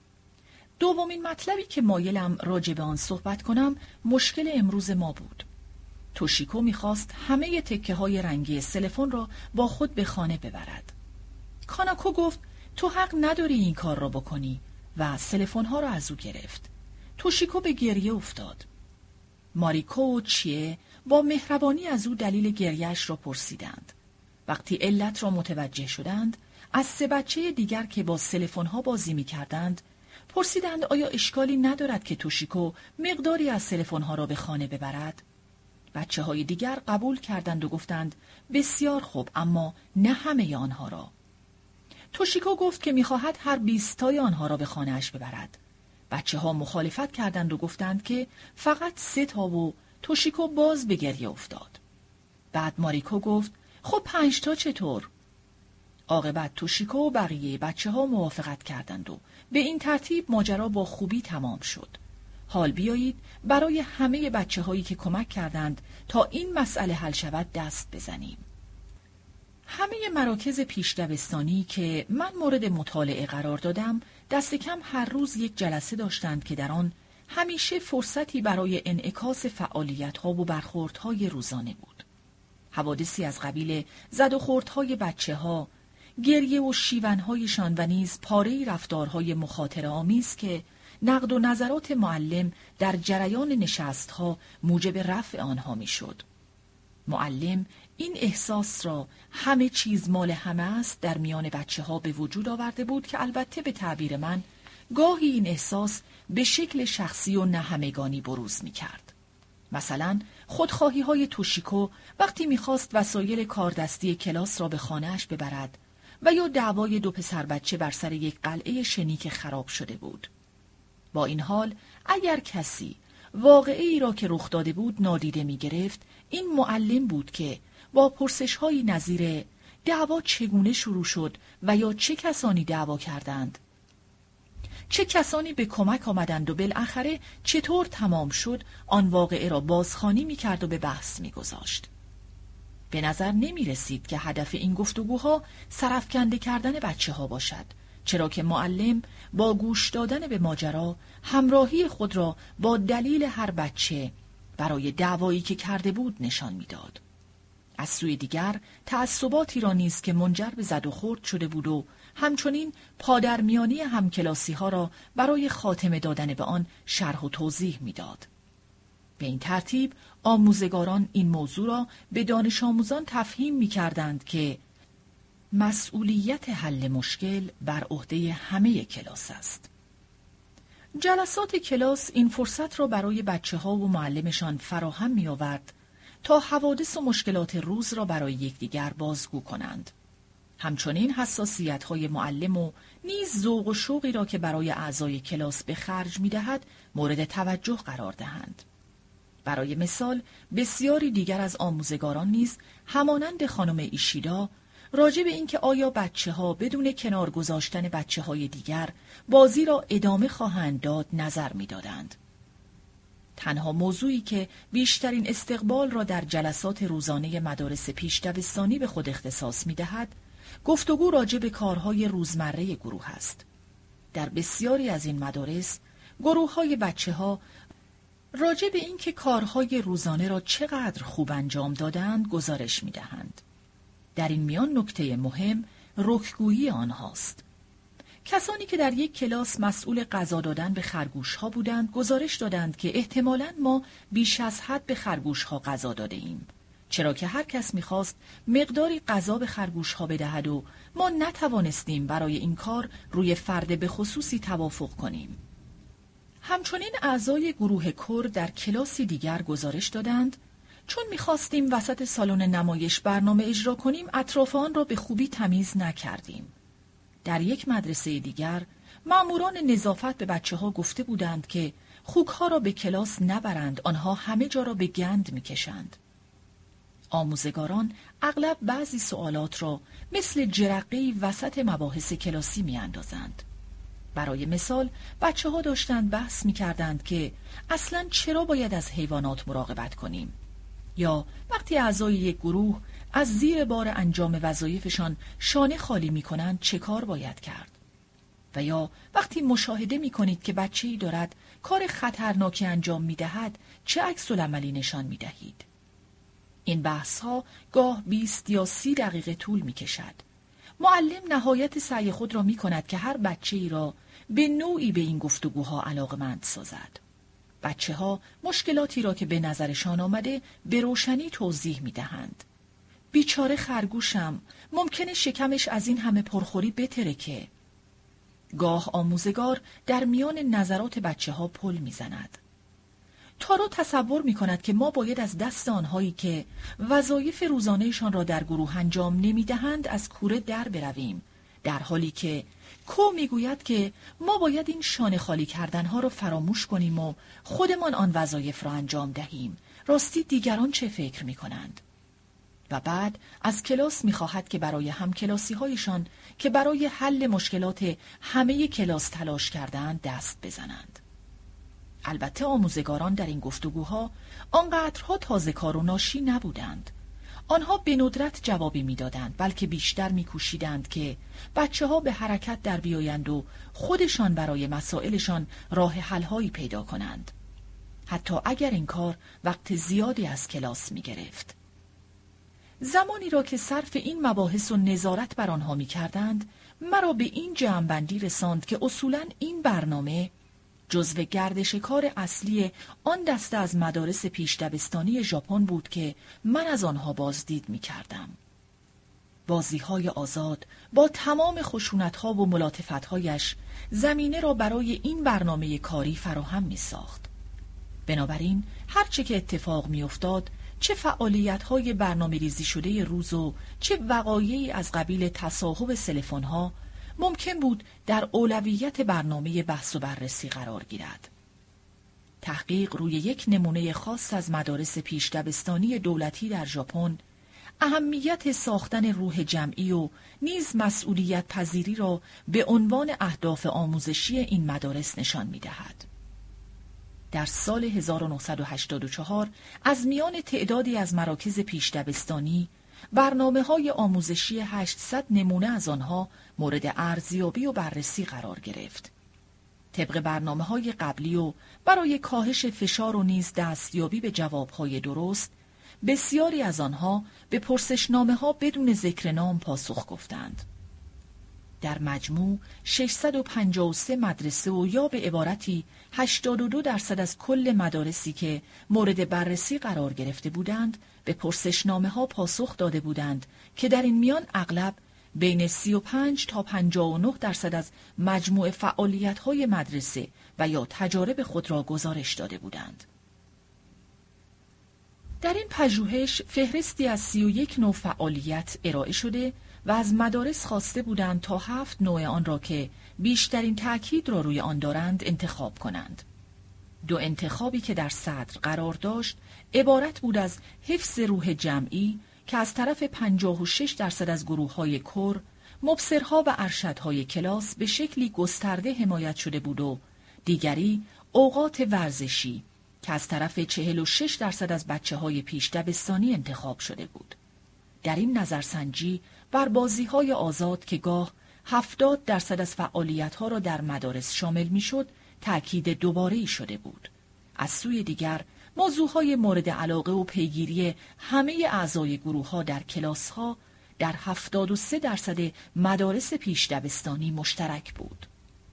دومین مطلبی که مایلم راجع به آن صحبت کنم مشکل امروز ما بود. توشیکو می‌خواست همه تکه‌های رنگی سلفون را با خود به خانه ببرد. کاناکو گفت تو حق نداری این کار را بکنی و سلفون‌ها را از او گرفت. توشیکو به گریه افتاد. ماریکو و چیه با مهربانی از او دلیل گریه‌اش را پرسیدند. وقتی علت را متوجه شدند، از 3 بچه دیگر که با سلفون‌ها بازی می‌کردند، پرسیدند آیا اشکالی ندارد که توشیکو مقداری از سلفون‌ها را به خانه ببرد؟ بچه‌های دیگر قبول کردند و گفتند بسیار خوب، اما نه همه آنها را. توشیکو گفت که می‌خواهد هر 20 تای آنها را به خانه‌اش ببرد. بچه‌ها مخالفت کردند و گفتند که فقط 3 تا و توشیکو باز به گریه افتاد. بعد ماریکو گفت خب 5 تا چطور؟ عاقبت توشیکو و بقیه بچه‌ها موافقت کردند و به این ترتیب ماجرا با خوبی تمام شد. حال بیایید برای همه بچه‌هایی که کمک کردند تا این مسئله حل شود دست بزنیم. همه مراکز پیش دبستانی که من مورد مطالعه قرار دادم دست کم هر روز یک جلسه داشتند که در آن همیشه فرصتی برای انعکاس فعالیت‌ها و برخوردهای روزانه بود. حوادثی از قبیل زد و خوردهای بچه‌ها، گریه و شیون‌هایشان و نیز پاره‌ای رفتارهای مخاطره‌آمیز که نقد و نظرات معلم در جریان نشست‌ها موجب رفع آنها می‌شد. معلم این احساس را همه چیز مال همه است در میان بچه‌ها به وجود آورده بود که البته به تعبیر من گاهی این احساس به شکل شخصی و نهمگانی بروز می‌کرد. مثلا خودخواهی‌های توشیکو وقتی می‌خواست وسایل کاردستی کلاس را به خانه‌اش ببرد و یا دعوای دو پسر بچه بر سر یک قلعه شنی که خراب شده بود. با این حال اگر کسی واقعه‌ای را که رخ داده بود نادیده می‌گرفت، این معلم بود که با پرسش‌هایی نظیر دعوا چگونه شروع شد و یا چه کسانی دعوا کردند، چه کسانی به کمک آمدند و بالاخره چطور تمام شد، آن واقعه را بازخوانی می‌کرد و به بحث می‌گذاشت. به نظر نمی‌رسید که هدف این گفتگوها سرافکنده کردن بچه‌ها باشد، چرا که معلم با گوش دادن به ماجرا همراهی خود را با دلیل هر بچه برای دعوایی که کرده بود نشان می‌داد. از سوی دیگر تعصباتی را نیز که منجر به زد و خورد شده بود و همچنین پادرمیانی همکلاسی‌ها را برای خاتمه دادن به آن شرح و توضیح می‌داد. به این ترتیب آموزگاران این موضوع را به دانش آموزان تفهیم می‌کردند که مسئولیت حل مشکل بر عهده همه کلاس است. جلسات کلاس این فرصت را برای بچه‌ها و معلمشان فراهم می‌آورد تا حوادث و مشکلات روز را برای یکدیگر بازگو کنند. همچنین حساسیت‌های معلم و نیز ذوق و شوقی را که برای اعضای کلاس به خرج می‌دهد مورد توجه قرار دهند. برای مثال بسیاری دیگر از آموزگاران نیز همانند خانم ایشیدا راجع به اینکه آیا بچه‌ها بدون کنار گذاشتن بچه‌های دیگر بازی را ادامه خواهند داد نظر می‌دادند. تنها موضوعی که بیشترین استقبال را در جلسات روزانه مدارس پیش دبستانی به خود اختصاص می‌دهد، گفتگو راجع به کارهای روزمره گروه است. در بسیاری از این مدارس، گروه‌های بچه‌ها راجع به اینکه کارهای روزانه را چقدر خوب انجام دادند گزارش می‌دهند. در این میان نکته مهم رکگویی آنهاست. کسانی که در یک کلاس مسئول غذا دادن به خرگوش‌ها بودند گزارش دادند که احتمالاً ما بیش از حد به خرگوش‌ها غذا داده ایم، چرا که هر کس می‌خواست مقداری غذا به خرگوش‌ها بدهد و ما نتوانستیم برای این کار روی فرد به خصوصی توافق کنیم. همچنین اعضای گروه کور در کلاسی دیگر گزارش دادند چون می‌خواستیم وسط سالن نمایش برنامه اجرا کنیم اطراف آن را به خوبی تمیز نکردیم. در یک مدرسه دیگر ماموران نظافت به بچه‌ها گفته بودند که خوک‌ها را به کلاس نبرند، آنها همه جا را به گند می‌کشند. آموزگاران اغلب بعضی سوالات را مثل جرقه‌ای وسط مباحث کلاسی می‌اندازند. برای مثال بچه‌ها داشتند بحث می‌کردند که اصلاً چرا باید از حیوانات مراقبت کنیم، یا وقتی اعضای یک گروه از زیر بار انجام وظایفشان شانه خالی می‌کنند چه کار باید کرد، و یا وقتی مشاهده می‌کنید که بچه‌ای دارد کار خطرناکی انجام می‌دهد چه عکس‌العملی نشان می‌دهید. این بحث‌ها گاه 20 یا 30 دقیقه طول می‌کشد. معلم نهایت سعی خود را می‌کند که هر بچه‌ای را به نوعی به این گفتگوها علاقمند سازد. بچه‌ها مشکلاتی را که به نظرشان آمده به روشنی توضیح می‌دهند. بیچاره خرگوشم، ممکنه شکمش از این همه پرخوری بترکه. گاه آموزگار در میان نظرات بچه‌ها پل می‌زند. تارو تصور می‌کند که ما باید از دست آنهایی که وظایف روزانه‌شان را در گروه انجام نمی‌دهند از کوره در برویم، در حالی که کو میگوید که ما باید این شانه خالی کردنها را فراموش کنیم و خودمان آن وظایف را انجام دهیم. راستی دیگران چه فکر می‌کنند؟ و بعد از کلاس می‌خواهد که برای همکلاسی‌هایشان که برای حل مشکلات همه کلاس تلاش کردند دست بزنند. البته آموزگاران در این گفتگوها آنقدرها تازه کار و ناشی نبودند. آنها به ندرت جوابی می‌دادند، بلکه بیشتر می‌کوشیدند که بچه‌ها به حرکت در بیایند و خودشان برای مسائلشان راه حل‌هایی پیدا کنند، حتی اگر این کار وقت زیادی از کلاس می‌گرفت. زمانی را که صرف این مباحث و نظارت بر آنها می‌کردند، مرا به این جمع‌بندی رساند که اصولاً این برنامه جزو گردش کار اصلی آن دسته از مدارس پیش دبستانی ژاپن بود که من از آنها بازدید می‌کردم. بازی‌های آزاد با تمام خشونت‌ها و ملاطفت‌هایش زمینه را برای این برنامه کاری فراهم می‌ساخت. بنابراین هرچه که اتفاق می‌افتاد، چه فعالیت‌های برنامه‌ریزی شده روز و چه وقایعی از قبیل تصاحب سلفون‌ها ممکن بود در اولویت برنامه بحث و بررسی قرار گیرد. تحقیق روی یک نمونه خاص از مدارس پیش دبستانی دولتی در ژاپن اهمیت ساختن روح جمعی و نیز مسئولیت پذیری را به عنوان اهداف آموزشی این مدارس نشان می‌دهد. در سال 1984 از میان تعدادی از مراکز پیش دبستانی برنامه‌های آموزشی 800 نمونه از آنها مورد ارزیابی و بررسی قرار گرفت. طبق برنامه‌های قبلی و برای کاهش فشار و نیز دستیابی به جواب‌های درست، بسیاری از آنها به پرسشنامه‌ها بدون ذکر نام پاسخ گفتند. در مجموع 653 مدرسه و یا به عبارتی 82% از کل مدارسی که مورد بررسی قرار گرفته بودند به پرسشنامه‌ها پاسخ داده بودند که در این میان اغلب بین 35 تا 59% از مجموع فعالیت‌های مدرسه و یا تجارب خود را گزارش داده بودند. در این پژوهش فهرستی از 31 نوع فعالیت ارائه شده و از مدارس خواسته بودند تا 7 نوع آن را که بیشترین تأکید را روی آن دارند انتخاب کنند. 2 انتخابی که در صدر قرار داشت عبارت بود از حفظ روح جمعی که از طرف 56% از گروه‌های کور، مبصرها و ارشدهای کلاس به شکلی گسترده حمایت شده بود و دیگری اوقات ورزشی که از طرف 46% از بچه‌های پیش دبستانی انتخاب شده بود. در این نظرسنجی بر بازی‌های آزاد که گاه 70% از فعالیت‌ها را در مدارس شامل می‌شد، تأکید دوباره‌ای شده بود. از سوی دیگر موضوعهای مورد علاقه و پیگیری همه اعضای گروه‌ها در کلاس‌ها در 73% مدارس پیش دبستانی مشترک بود.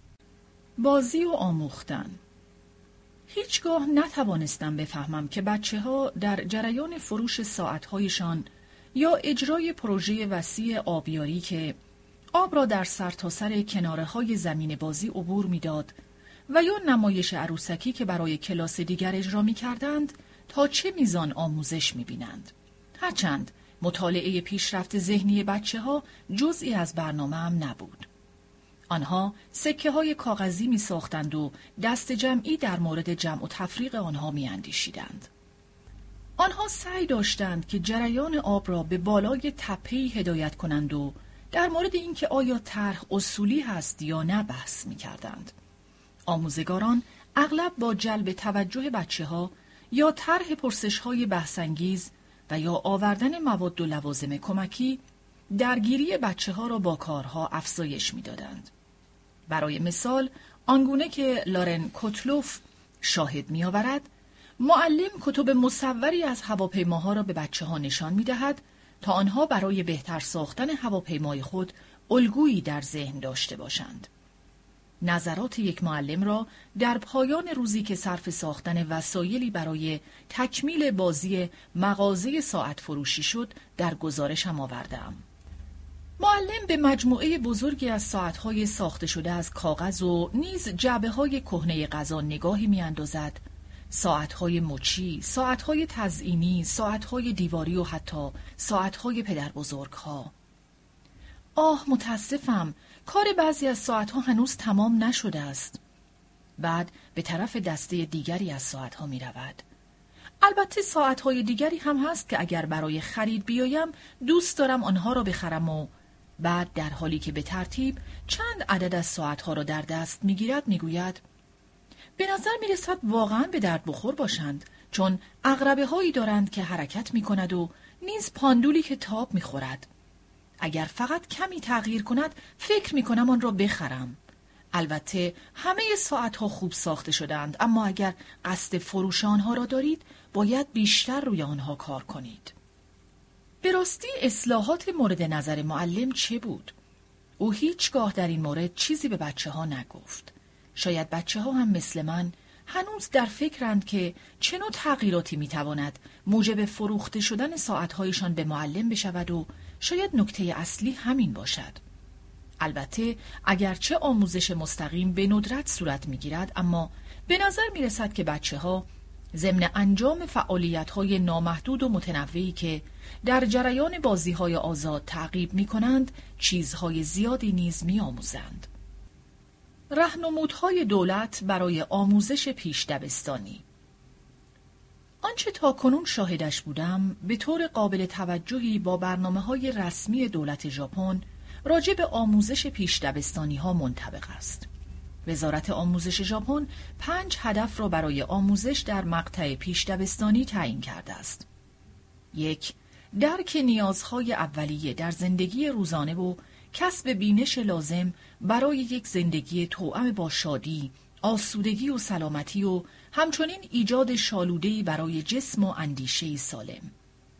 بازی و آموختن. هیچگاه نتوانستم بفهمم که بچه‌ها در جریان فروش ساعت‌هایشان یا اجرای پروژه وسیع آبیاری که آب را در سرتاسر کناره‌های زمین بازی عبور می‌داد و یا نمایش عروسکی که برای کلاس دیگر اجرا می‌کردند تا چه میزان آموزش می‌بینند. هرچند مطالعه پیشرفت ذهنی بچه‌ها جزئی از برنامه‌ام نبود. آنها سکه‌های کاغذی می‌ساختند و دست جمعی در مورد جمع و تفریق آنها می‌اندیشیدند. آنها سعی داشتند که جریان آب را به بالای تپه‌ای هدایت کنند و در مورد اینکه آیا طرح اصولی هست یا نه بحث می‌کردند. آموزگاران اغلب با جلب توجه بچه‌ها یا طرح پرسش‌های بحث‌انگیز و یا آوردن مواد و لوازم کمکی درگیری بچه‌ها را با کارها افزایش می‌دادند. برای مثال آنگونه که لارن کوتلوف شاهد می‌آورد، معلم کتب مصوری از هواپیماها را به بچه‌ها نشان می‌دهد تا آنها برای بهتر ساختن هواپیمای خود الگویی در ذهن داشته باشند. نظرات یک معلم را در پایان روزی که صرف ساختن وسایلی برای تکمیل بازی مغازه ساعت فروشی شد در گزارشم آوردم. معلم به مجموعه بزرگی از ساعت‌های ساخته شده از کاغذ و نیز جعبه‌های کهنه غذا نگاهی می‌اندازد. ساعت‌های مچی، ساعت‌های تزئینی، ساعت‌های دیواری و حتی ساعت‌های پدربزرگ‌ها. متاسفم، کار بعضی از ساعت‌ها هنوز تمام نشده است. بعد به طرف دسته دیگری از ساعت‌ها می‌رود. البته ساعت‌های دیگری هم هست که اگر برای خرید بیایم دوست دارم آنها را بخرم و بعد در حالی که به ترتیب چند عدد از ساعت‌ها را در دست می‌گیرد می‌گوید به نظر می‌رسد واقعاً به درد بخور باشند، چون عقربه‌هایی دارند که حرکت می‌کند و نیز پاندولی که تاب می‌خورد. اگر فقط کمی تغییر کند فکر می‌کنم آن را بخرم. البته همه ساعت‌ها خوب ساخته شدند، اما اگر قصد فروش آنها را دارید باید بیشتر روی آنها کار کنید. به راستی اصلاحات مورد نظر معلم چه بود؟ او هیچگاه در این مورد چیزی به بچه‌ها نگفت. شاید بچه‌ها هم مثل من هنوز در فکرند که چه نوع تغییراتی می‌تواند موجب فروخته شدن ساعت‌هایشان به معلم بشود و شاید نکته اصلی همین باشد. البته اگرچه آموزش مستقیم به ندرت صورت می‌گیرد، اما به نظر می‌رسد که بچه‌ها ضمن انجام فعالیت‌های نامحدود و متنوعی که در جریان بازی‌های آزاد تعقیب می‌کنند، چیزهای زیادی نیز می‌آموزند. راهنمودهای دولت برای آموزش پیش دبستانی. آنچه تاکنون شاهدش بودم به طور قابل توجهی با برنامه‌های رسمی دولت ژاپن راجع به آموزش پیش دبستانی‌ها منطبق است. وزارت آموزش ژاپن 5 هدف را برای آموزش در مقطع پیش دبستانی تعیین کرده است. 1. درک نیازهای اولیه در زندگی روزانه و کسب بینش لازم برای یک زندگی توأم با شادی، آسودگی و سلامتی و همچنین ایجاد شالوده‌ای برای جسم و اندیشه سالم.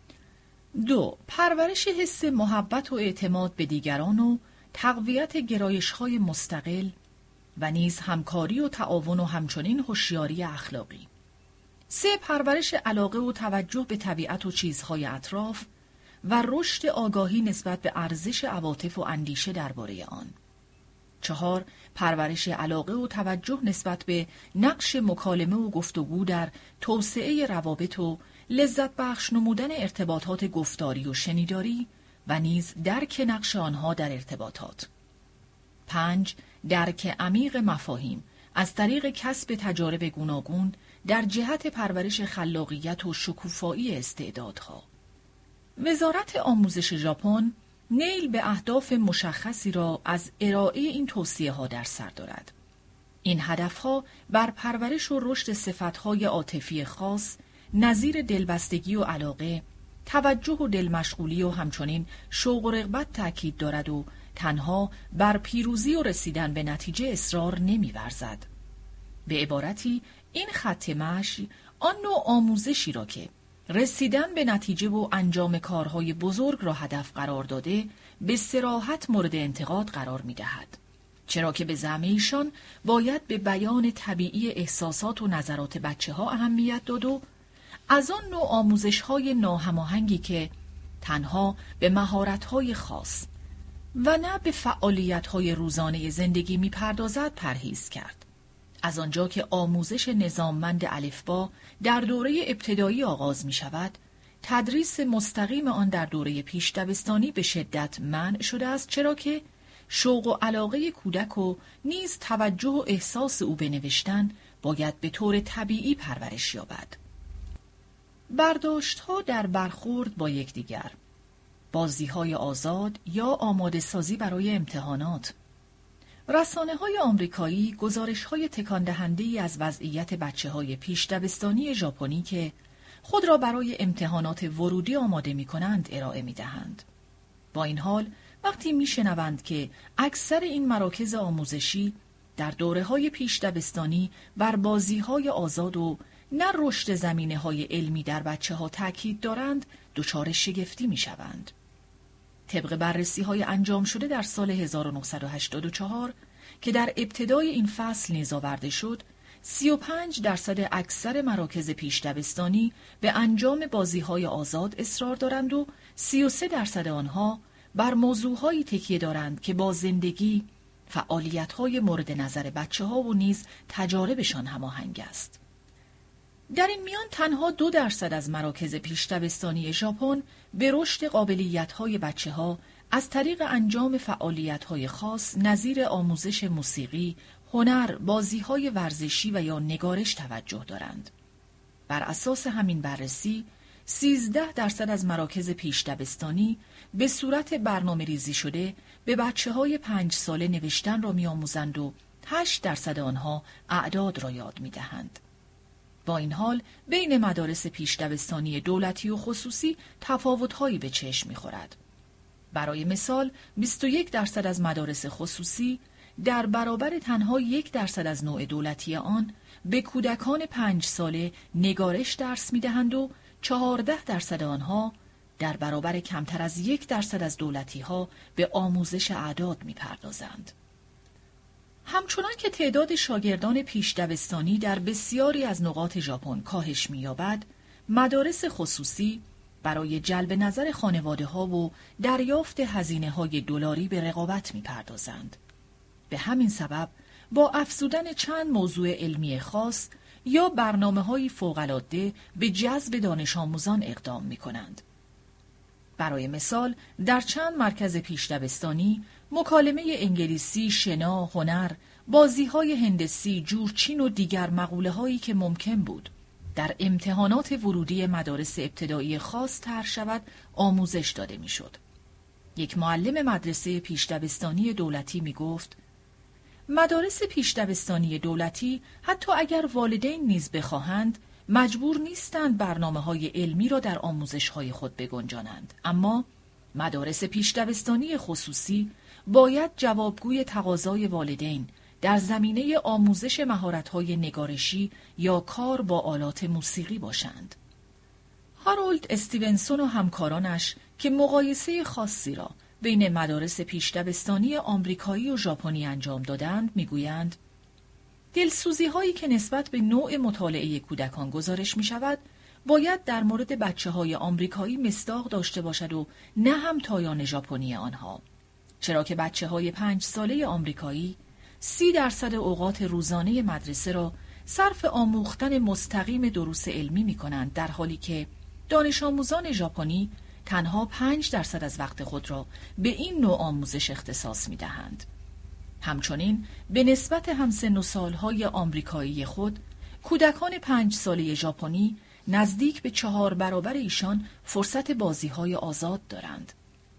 2. پرورش حس محبت و اعتماد به دیگران و تقویت گرایش‌های مستقل و نیز همکاری و تعاون و همچنین هوشیاری اخلاقی. 3. پرورش علاقه و توجه به طبیعت و چیزهای اطراف و رشد آگاهی نسبت به ارزش عواطف و اندیشه درباره آن. 4. پرورش علاقه و توجه نسبت به نقش مکالمه و گفتگو در توسعه روابط و لذت بخش نمودن ارتباطات گفتاری و شنیداری و نیز درک نقش آنها در ارتباطات. 5. درک عمیق مفاهیم از طریق کسب تجارب گوناگون در جهت پرورش خلاقیت و شکوفایی استعدادها. وزارت آموزش ژاپن نیل به اهداف مشخصی را از ارائه این توصیه‌ها در سر دارد. این هدفها بر پرورش و رشد صفت‌های عاطفی خاص نظیر دلبستگی و علاقه، توجه و دلمشغولی و همچنین شوق و رغبت تأکید دارد و تنها بر پیروزی و رسیدن به نتیجه اصرار نمی‌ورزد. به عبارتی این خط مشی آن نوع آموزشی را که رسیدن به نتیجه و انجام کارهای بزرگ را هدف قرار داده به صراحت مورد انتقاد قرار می‌دهد، چرا که به زعم ایشان باید به بیان طبیعی احساسات و نظرات بچه‌ها اهمیت داد و از آن نوع آموزش‌های ناهماهنگی که تنها به مهارت‌های خاص و نه به فعالیت‌های روزانه زندگی می‌پردازد پرهیز کرد. از آنجا که آموزش نظاممند الفبا در دوره ابتدایی آغاز می شود، تدریس مستقیم آن در دوره پیش دبستانی به شدت منع شده است، چرا که شوق و علاقه کودک و نیز توجه و احساس او به نوشتن باید به طور طبیعی پرورش یابد. برداشت‌ها در برخورد با یکدیگر، بازی‌های آزاد یا آماده سازی برای امتحانات. رسانه‌های آمریکایی گزارش‌های تکان‌دهنده‌ای از وضعیت بچه‌های پیش دبستانی ژاپنی که خود را برای امتحانات ورودی آماده می‌کنند ارائه می‌دهند. با این حال وقتی می‌شنوند که اکثر این مراکز آموزشی در دوره‌های پیش دبستانی بر بازی‌های آزاد و نه رشد زمینه‌های علمی در بچه‌ها تاکید دارند، دچار شگفتی می‌شوند. طبق بررسی‌های انجام شده در سال 1984 که در ابتدای این فصل نیز آورده شد، 35% اکثر مراکز پیش دبستانی به انجام بازی‌های آزاد اصرار دارند و 33% آنها بر موضوعهایی تکیه دارند که با زندگی، فعالیت‌های مورد نظر بچه‌ها و نیز تجاربشان هماهنگ است. در این میان تنها 2% از مراکز پیش دبستانی ژاپن به رشد قابلیت‌های بچه‌ها از طریق انجام فعالیت‌های خاص نظیر آموزش موسیقی، هنر، بازی‌های ورزشی و یا نگارش توجه دارند. بر اساس همین بررسی 13% از مراکز پیش دبستانی به صورت برنامه ریزی شده به بچه‌های 5 ساله نوشتن را می‌آموزند و 8% آنها اعداد را یاد می‌دهند. با این حال بین مدارس پیش دبستانی دولتی و خصوصی تفاوت‌هایی به چشم می‌خورد. برای مثال 21% از مدارس خصوصی در برابر تنها 1% از نوع دولتی آن به کودکان 5 ساله نگارش درس می‌دهند و 14% آنها در برابر کمتر از 1% از دولتی‌ها به آموزش اعداد می‌پردازند. همچنان که تعداد شاگردان پیش دبستانی در بسیاری از نقاط ژاپن کاهش می‌یابد، مدارس خصوصی برای جلب نظر خانواده‌ها و دریافت هزینه‌های دلاری به رقابت می‌پردازند. به همین سبب با افزودن چند موضوع علمی خاص یا برنامه‌های فوق‌العاده به جذب دانش آموزان اقدام می‌کنند. برای مثال در چند مرکز پیش دبستانی مکالمه انگلیسی، شنا، هنر، بازی‌های هندسی، جورچین و دیگر مقوله‌هایی که ممکن بود در امتحانات ورودی مدارس ابتدایی خاص طرح شود آموزش داده می‌شد. یک معلم مدرسه پیش دبستانی دولتی می‌گفت: مدارس پیش دبستانی دولتی حتی اگر والدین نیز بخواهند مجبور نیستند برنامه‌های علمی را در آموزش‌های خود بگنجانند، اما مدارس پیش دبستانی خصوصی باید جوابگوی تقاضای والدین در زمینه آموزش مهارت‌های نگارشی یا کار با آلات موسیقی باشند. هارولد استیونسون و همکارانش که مقایسه خاصی را بین مدارس پیش دبستانی آمریکایی و ژاپنی انجام دادند میگویند: دلسوزی‌هایی که نسبت به نوع مطالعه کودکان گزارش می‌شود باید در مورد بچه‌های آمریکایی مصداق داشته باشد و نه همتایان ژاپنی آنها، چرا که بچه‌های 5 ساله آمریکایی 30% اوقات روزانه مدرسه را صرف آموختن مستقیم دروس علمی می‌کنند، در حالی که دانش آموزان ژاپنی تنها 5% از وقت خود را به این نوع آموزش اختصاص می‌دهند. همچنین به نسبت همسن و سالهای آمریکایی خود، کودکان 5 ساله ژاپنی نزدیک به 4 برابر ایشان فرصت بازی‌های آزاد دارند.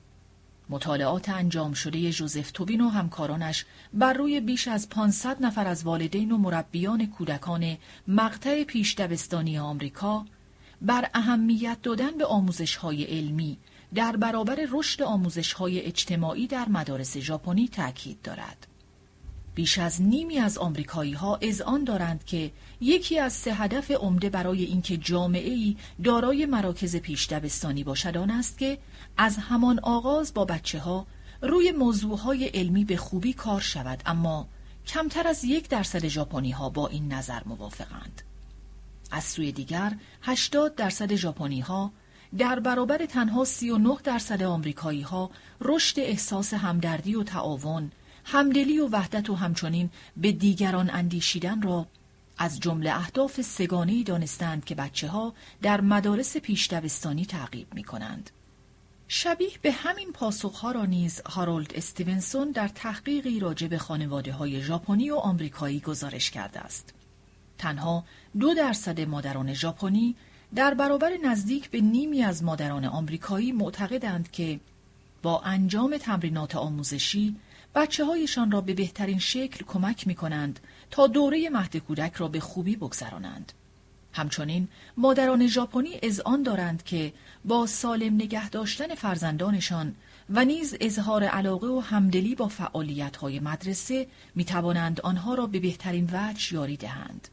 مطالعات انجام شده ژوزف توبین و همکارانش بر روی بیش از 500 نفر از والدین و مربیان کودکان مقطع پیش دبستانی آمریکا بر اهمیت دادن به آموزش‌های علمی در برابر رشد آموزش‌های اجتماعی در مدارس ژاپنی تأکید دارد. بیش از نیمی از آمریکایی‌ها اذعان دارند که یکی از 3 هدف عمده برای اینکه جامعه‌ای دارای مراکز پیش دبستانی باشد آن است که از همان آغاز با بچه‌ها روی موضوعهای علمی به خوبی کار شود، اما کمتر از 1% ژاپنی‌ها با این نظر موافقند. از سوی دیگر 80% ژاپنی‌ها در برابر تنها 39% آمریکایی‌ها رشد احساس همدردی و تعاون، همدلی و وحدت و همچنین به دیگران اندیشیدن را از جمله اهداف سگانه‌ای دانستند که بچه‌ها در مدارس پیش دبستانی تعقیب می‌کنند. شبیه به همین پاسخ‌ها را نیز هارولد استیونسون در تحقیقی راجع به خانواده‌های ژاپنی و آمریکایی گزارش کرده است. تنها 2% مادران ژاپنی در برابر نزدیک به نیمی از مادران آمریکایی معتقدند که با انجام تمرینات آموزشی بچه‌هایشان را به بهترین شکل کمک می‌کنند تا دوره مهد کودک را به خوبی بگذرانند. همچنین مادران ژاپنی اذعان دارند که با سالم نگه داشتن فرزندانشان و نیز اظهار علاقه و همدلی با فعالیت‌های مدرسه می‌توانند آنها را به بهترین وجه یاری دهند.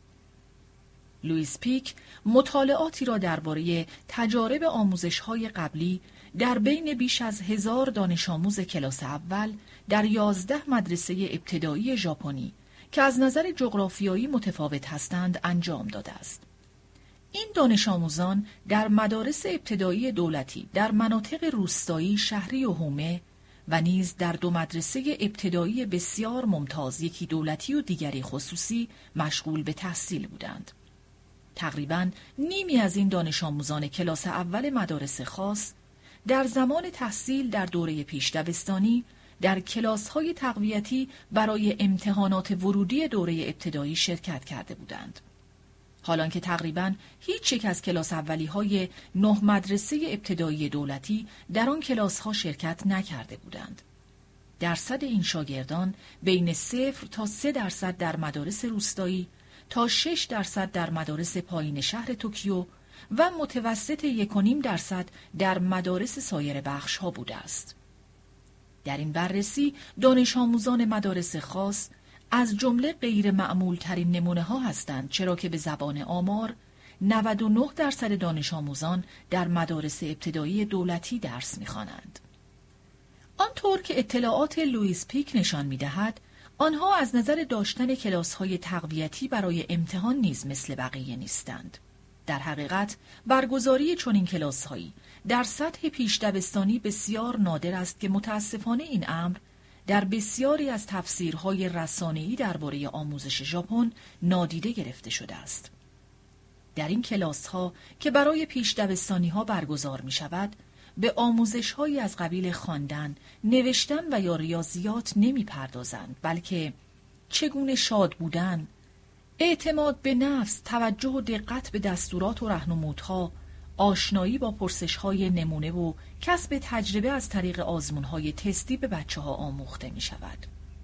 لوئیس پیک مطالعاتی را درباره تجارب آموزش‌های قبلی در بین بیش از 1000 دانش آموز کلاس اول در 11 مدرسه ابتدایی ژاپنی که از نظر جغرافیایی متفاوت هستند انجام داده است. این دانش آموزان در مدارس ابتدایی دولتی در مناطق روستایی، شهری و حومه و نیز در 2 مدرسه ابتدایی بسیار ممتاز، یکی دولتی و دیگری خصوصی، مشغول به تحصیل بودند. تقریباً نیمی از این دانش آموزان کلاس اول مدارس خاص در زمان تحصیل در دوره پیش دبستانی در کلاس‌های تقویتی برای امتحانات ورودی دوره ابتدایی شرکت کرده بودند. حالانکه تقریباً هیچ یک از کلاس اولی‌های 9 مدرسه ابتدایی دولتی در آن کلاس‌ها شرکت نکرده بودند. درصد این شاگردان بین 0 تا 3% در مدارس روستایی تا 6% در مدارس پایین شهر توکیو و متوسط 1.5% در مدارس سایر بخش‌ها بوده است. در این بررسی دانش آموزان مدارس خاص از جمله غیر معمول ترین نمونه ها هستند، چرا که به زبان آمار 99% دانش آموزان در مدارس ابتدایی دولتی درس می‌خوانند. آنطور که اطلاعات لوئیس پیک نشان می‌دهد، آنها از نظر داشتن کلاس‌های تقویتی برای امتحان نیز مثل بقیه نیستند. در حقیقت برگزاری چنین کلاس‌هایی در سطح پیش دبستانی بسیار نادر است که متاسفانه این امر در بسیاری از تفسیرهای رسانه‌ای درباره آموزش ژاپن نادیده گرفته شده است. در این کلاس‌ها که برای پیش دبستانی‌ها برگزار می‌شود، به آموزش‌هایی از قبیل خواندن، نوشتن و یا ریاضیات نمی‌پردازند، بلکه چگونه شاد بودن، اعتماد به نفس، توجه و دقت به دستورات و راهنمودها، آشنایی با پرسش‌های نمونه و کسب تجربه از طریق آزمون‌های تستی به بچه‌ها آموخته می‌شود.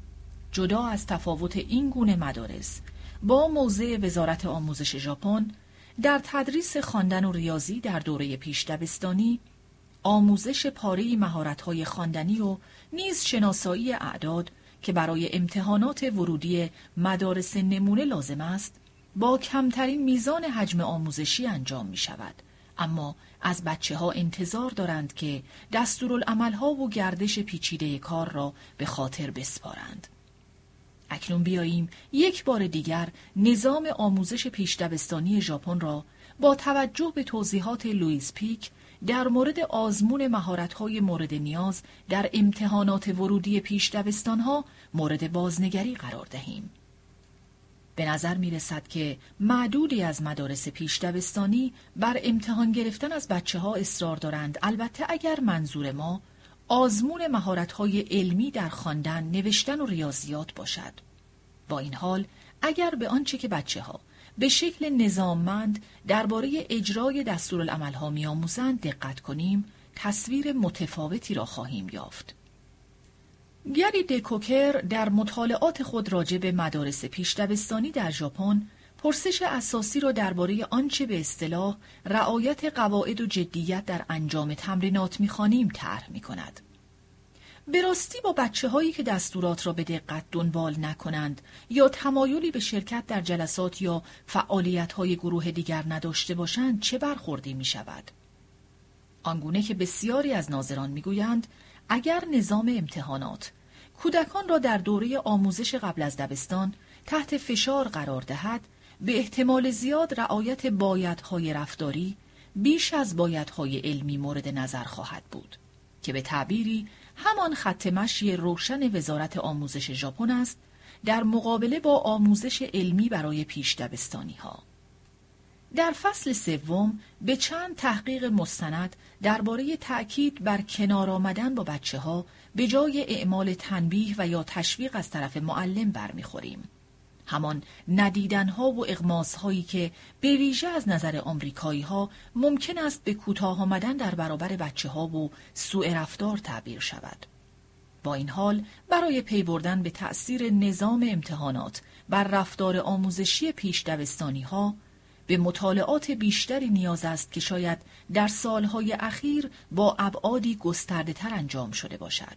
جدا از تفاوت این گونه مدارس با موضع وزارت آموزش ژاپن، در تدریس خواندن و ریاضی در دوره پیش دبستانی، آموزش پاره‌ای مهارت‌های خواندنی و نیز شناسایی اعداد که برای امتحانات ورودی مدارس نمونه لازم است، با کمترین میزان حجم آموزشی انجام می‌شود. اما از بچه‌ها انتظار دارند که دستورالعمل‌ها و گردش پیچیده کار را به خاطر بسپارند. اکنون بیاییم یک بار دیگر نظام آموزش پیش دبستانی ژاپن را با توجه به توضیحات لوئیس پیک در مورد آزمون مهارت‌های مورد نیاز در امتحانات ورودی پیش دبستان‌ها مورد بازنگری قرار دهیم. به نظر می رسد که معدودی از مدارس پیش دبستانی بر امتحان گرفتن از بچه‌ها اصرار دارند، البته اگر منظور ما آزمون مهارت‌های علمی در خواندن، نوشتن و ریاضیات باشد. با این حال اگر به آنچه که بچه‌ها به شکل نظاممند درباره اجرای دستورالعمل‌ها می‌آموزند دقت کنیم، تصویر متفاوتی را خواهیم یافت. گری دکوکر در مطالعات خود راجع به مدارس پیش دبستانی در ژاپن پرسش اساسی را درباره آنچه به اصطلاح رعایت قواعد و جدیت در انجام تمرینات می‌خوانیم طرح می‌کند. به راستی با بچه‌هایی که دستورات را به دقت دنبال نکنند یا تمایلی به شرکت در جلسات یا فعالیت‌های گروه دیگر نداشته باشند چه برخوردی می‌شود؟ آنگونه که بسیاری از ناظران می‌گویند اگر نظام امتحانات کودکان را در دوره آموزش قبل از دبستان تحت فشار قرار دهد، به احتمال زیاد رعایت بایدهای رفتاری بیش از بایدهای علمی مورد نظر خواهد بود که به تعبیری همان خط مشی روشن وزارت آموزش ژاپن است در مقابله با آموزش علمی برای پیش دبستانی‌ها. در فصل سوم به چند تحقیق مستند درباره تأکید بر کنار آمدن با بچه‌ها به جای اعمال تنبیه و یا تشویق از طرف معلم برمیخوریم. همان ندیدنها و اغمازهایی که به ویژه از نظر آمریکایی‌ها ممکن است به کوتاه آمدن در برابر بچه‌ها و سوء رفتار تعبیر شود. با این حال برای پی بردن به تأثیر نظام امتحانات بر رفتار آموزشی پیش دبستانی‌ها به مطالعات بیشتری نیاز است که شاید در سالهای اخیر با ابعادی گسترده‌تر انجام شده باشد.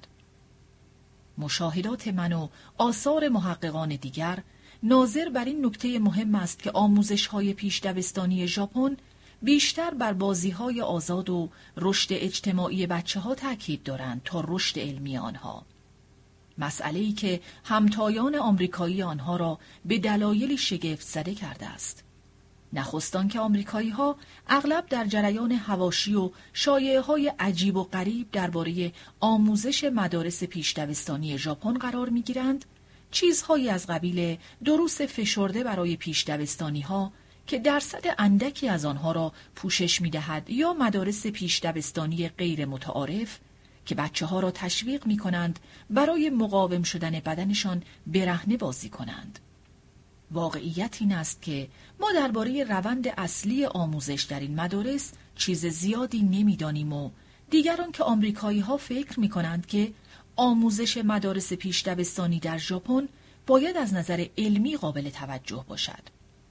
مشاهدات من و آثار محققان دیگر ناظر بر این نکته مهم است که آموزش‌های پیش دبستانی ژاپن بیشتر بر بازی‌های آزاد و رشد اجتماعی بچه‌ها تاکید دارند تا رشد علمی آنها. مسئله‌ای که همتایان آمریکایی آنها را به دلایلی شگفت زده کرده است. نخستان که آمریکایی‌ها اغلب در جریان حواشی و شایعه‌های عجیب و غریب درباره آموزش مدارس پیش دبستانی ژاپن قرار می‌گیرند، چیزهایی از قبیل دروس فشرده برای پیش دبستانی‌ها که درصد اندکی از آنها را پوشش می‌دهد یا مدارس پیش دبستانی غیر متعارف که بچه‌ها را تشویق می‌کنند برای مقاوم شدن بدنشان برهنه بازی کنند. واقعیت این است که ما درباره روند اصلی آموزش در این مدارس چیز زیادی نمی‌دانیم و دیگران که آمریکایی‌ها فکر می‌کنند که آموزش مدارس پیش دبستانی در ژاپن باید از نظر علمی قابل توجه باشد.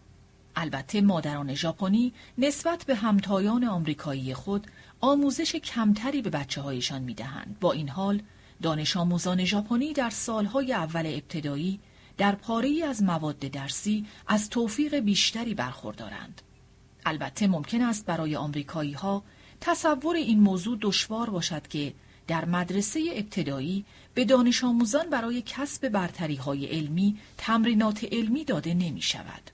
البته مادران ژاپنی نسبت به همتایان آمریکایی خود آموزش کمتری به بچه‌هایشان می‌دهند. با این حال دانش آموزان ژاپنی در سالهای اول ابتدایی در پاره‌ای از مواد درسی از توفیق بیشتری برخوردارند. البته ممکن است برای آمریکایی‌ها تصور این موضوع دشوار باشد که در مدرسه ابتدایی به دانش آموزان برای کسب برتری‌های علمی تمرینات علمی داده نمی‌شود.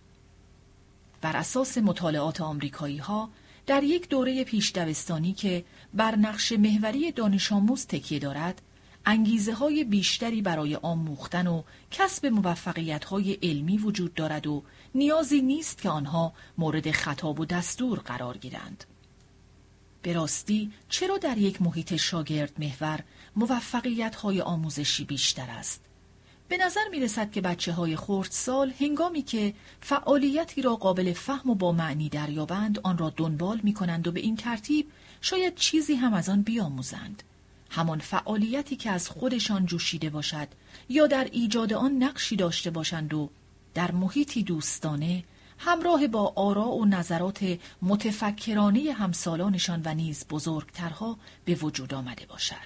بر اساس مطالعات آمریکایی‌ها در یک دوره پیش دبستانی که بر نقش محوری دانش آموز تکیه دارد، انگیزه‌های بیشتری برای آموختن و کسب موفقیت‌های علمی وجود دارد و نیازی نیست که آنها مورد خطاب و دستور قرار گیرند. به راستی چرا در یک محیط شاگرد محور موفقیت‌های آموزشی بیشتر است؟ به نظر می رسد که بچه‌های خردسال هنگامی که فعالیتی را قابل فهم و با معنی دریابند آن را دنبال می کنند و به این ترتیب شاید چیزی هم از آن بیاموزند. همان فعالیتی که از خودشان جوشیده باشد یا در ایجاد آن نقشی داشته باشند و در محیطی دوستانه همراه با آرا و نظرات متفکرانه همسالانشان و نیز بزرگترها به وجود آمده باشد.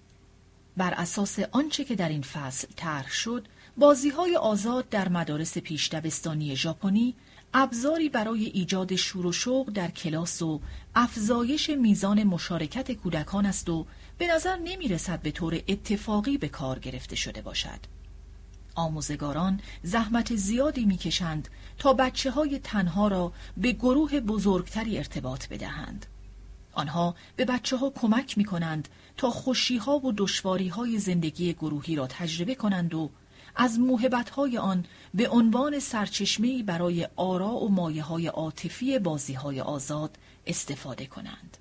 بر اساس آنچه که در این فصل طرح شد، بازی‌های آزاد در مدارس پیش دبستانی ژاپنی ابزاری برای ایجاد شور و شوق در کلاس و افزایش میزان مشارکت کودکان است و به نظر نمی رسد به طور اتفاقی به کار گرفته شده باشد. آموزگاران زحمت زیادی می کشند تا بچه‌های تنها را به گروه بزرگتری ارتباط بدهند. آنها به بچه‌ها کمک می کنند تا خوشی‌ها و دشواری‌های زندگی گروهی را تجربه کنند و از موهبت‌های آن به عنوان سرچشمه‌ای برای آرا و مایه‌های عاطفی بازی‌های آزاد استفاده کنند.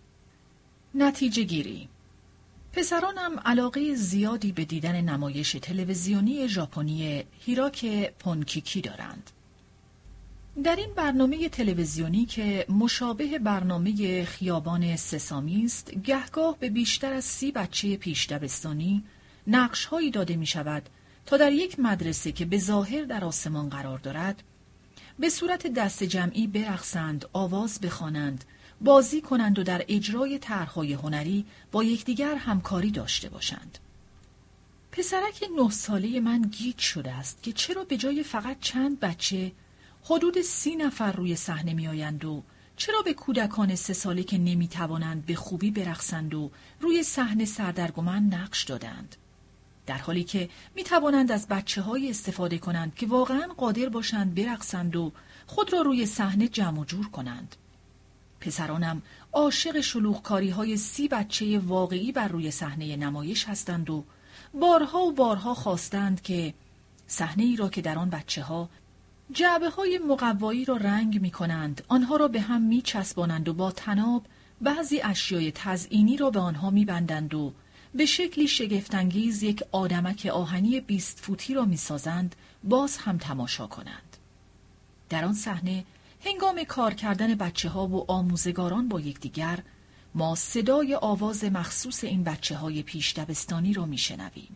نتیجه گیری: پسرانم علاقه زیادی به دیدن نمایش تلویزیونی ژاپنی هیراک پونکیکی دارند. در این برنامه تلویزیونی که مشابه برنامه خیابان سسامی است، گهگاه به بیشتر از 30 بچه پیش دبستانی نقش‌هایی داده می‌شود تا در یک مدرسه که به ظاهر در آسمان قرار دارد، به صورت دست جمعی برقصند، آواز بخوانند، بازی کنند و در اجرای طرح‌های هنری با یکدیگر همکاری داشته باشند. پسرک 9 ساله من گیج شده است که چرا به جای فقط چند بچه حدود 30 نفر روی صحنه می آیند و چرا به کودکان 3 ساله که نمی توانند به خوبی برقصند و روی صحنه سردرگمن نقش دادند، در حالی که می توانند از بچه‌های استفاده کنند که واقعاً قادر باشند برقصند و خود را روی صحنه جمع و جور کنند. پسرانم عاشق شلوغکاری‌های 30 بچه واقعی بر روی صحنه نمایش هستند و بارها و بارها خواستند که صحنه‌ای را که در آن بچه‌ها جعبه‌های مقوایی را رنگ می‌کنند، آنها را به هم می‌چسبانند و با طناب بعضی اشیای تزئینی را به آنها می‌بندند و به شکلی شگفت‌انگیز یک آدمک آهنی 20 فوتی را می‌سازند، باز هم تماشا کنند. در آن صحنه هنگام کار کردن بچه‌ها و آموزگاران با یکدیگر، ما صدای آواز مخصوص این بچه‌های پیش دبستانی را می‌شنویم.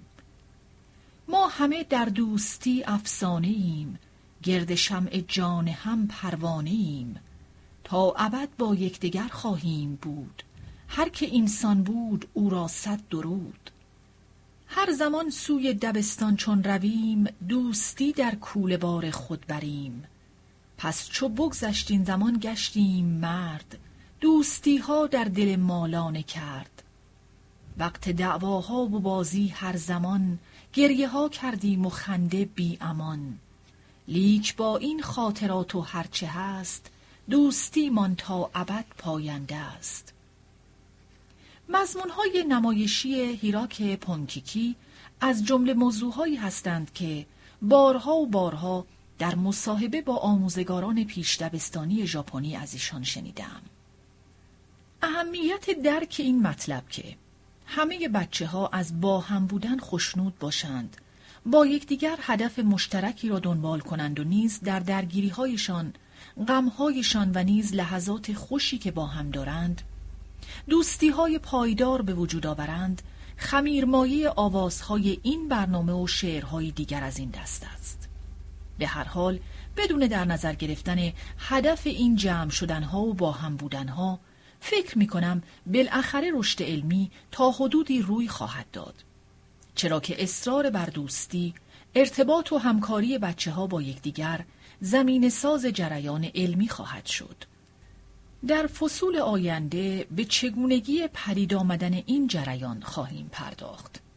ما همه در دوستی افسانه‌ایم، گرد شمع جان هم پروانه‌ایم، تا ابد با یکدیگر خواهیم بود، هر که اینسان بود او را 100 درود. هر زمان سوی دبستان چون رویم، دوستی در کوله بار خود بریم. پس چو بگذشت این زمان گشتیم مرد، دوستی ها در دل ما لانه کرد. وقت دعواها و بازی هر زمان، گریه ها کردیم و خنده بی امان. لیک با این خاطرات و هرچه هست، دوستی من تا ابد پاینده است. مضمون‌های نمایشی هیراک پونکیکی از جمله موضوعهایی هستند که بارها و بارها در مصاحبه با آموزگاران پیش دبستانی ژاپنی از ایشان شنیدم. اهمیت درک این مطلب که همه بچه‌ها از با هم بودن خوشنود باشند، با یکدیگر هدف مشترکی را دنبال کنند و نیز در درگیری‌هایشان، غم‌هایشان و نیز لحظات خوشی که با هم دارند، دوستی‌های پایدار به وجود آورند، خمیرمایه آوازهای این برنامه و شعرهای دیگر از این دست است. به هر حال بدون در نظر گرفتن هدف این جمع شدنها و با هم بودنها، فکر می کنم بالاخره رشد علمی تا حدودی روی خواهد داد. چرا که اصرار بر دوستی، ارتباط و همکاری بچه‌ها با یکدیگر زمین ساز جریان علمی خواهد شد. در فصول آینده به چگونگی پدید آمدن این جریان خواهیم پرداخت.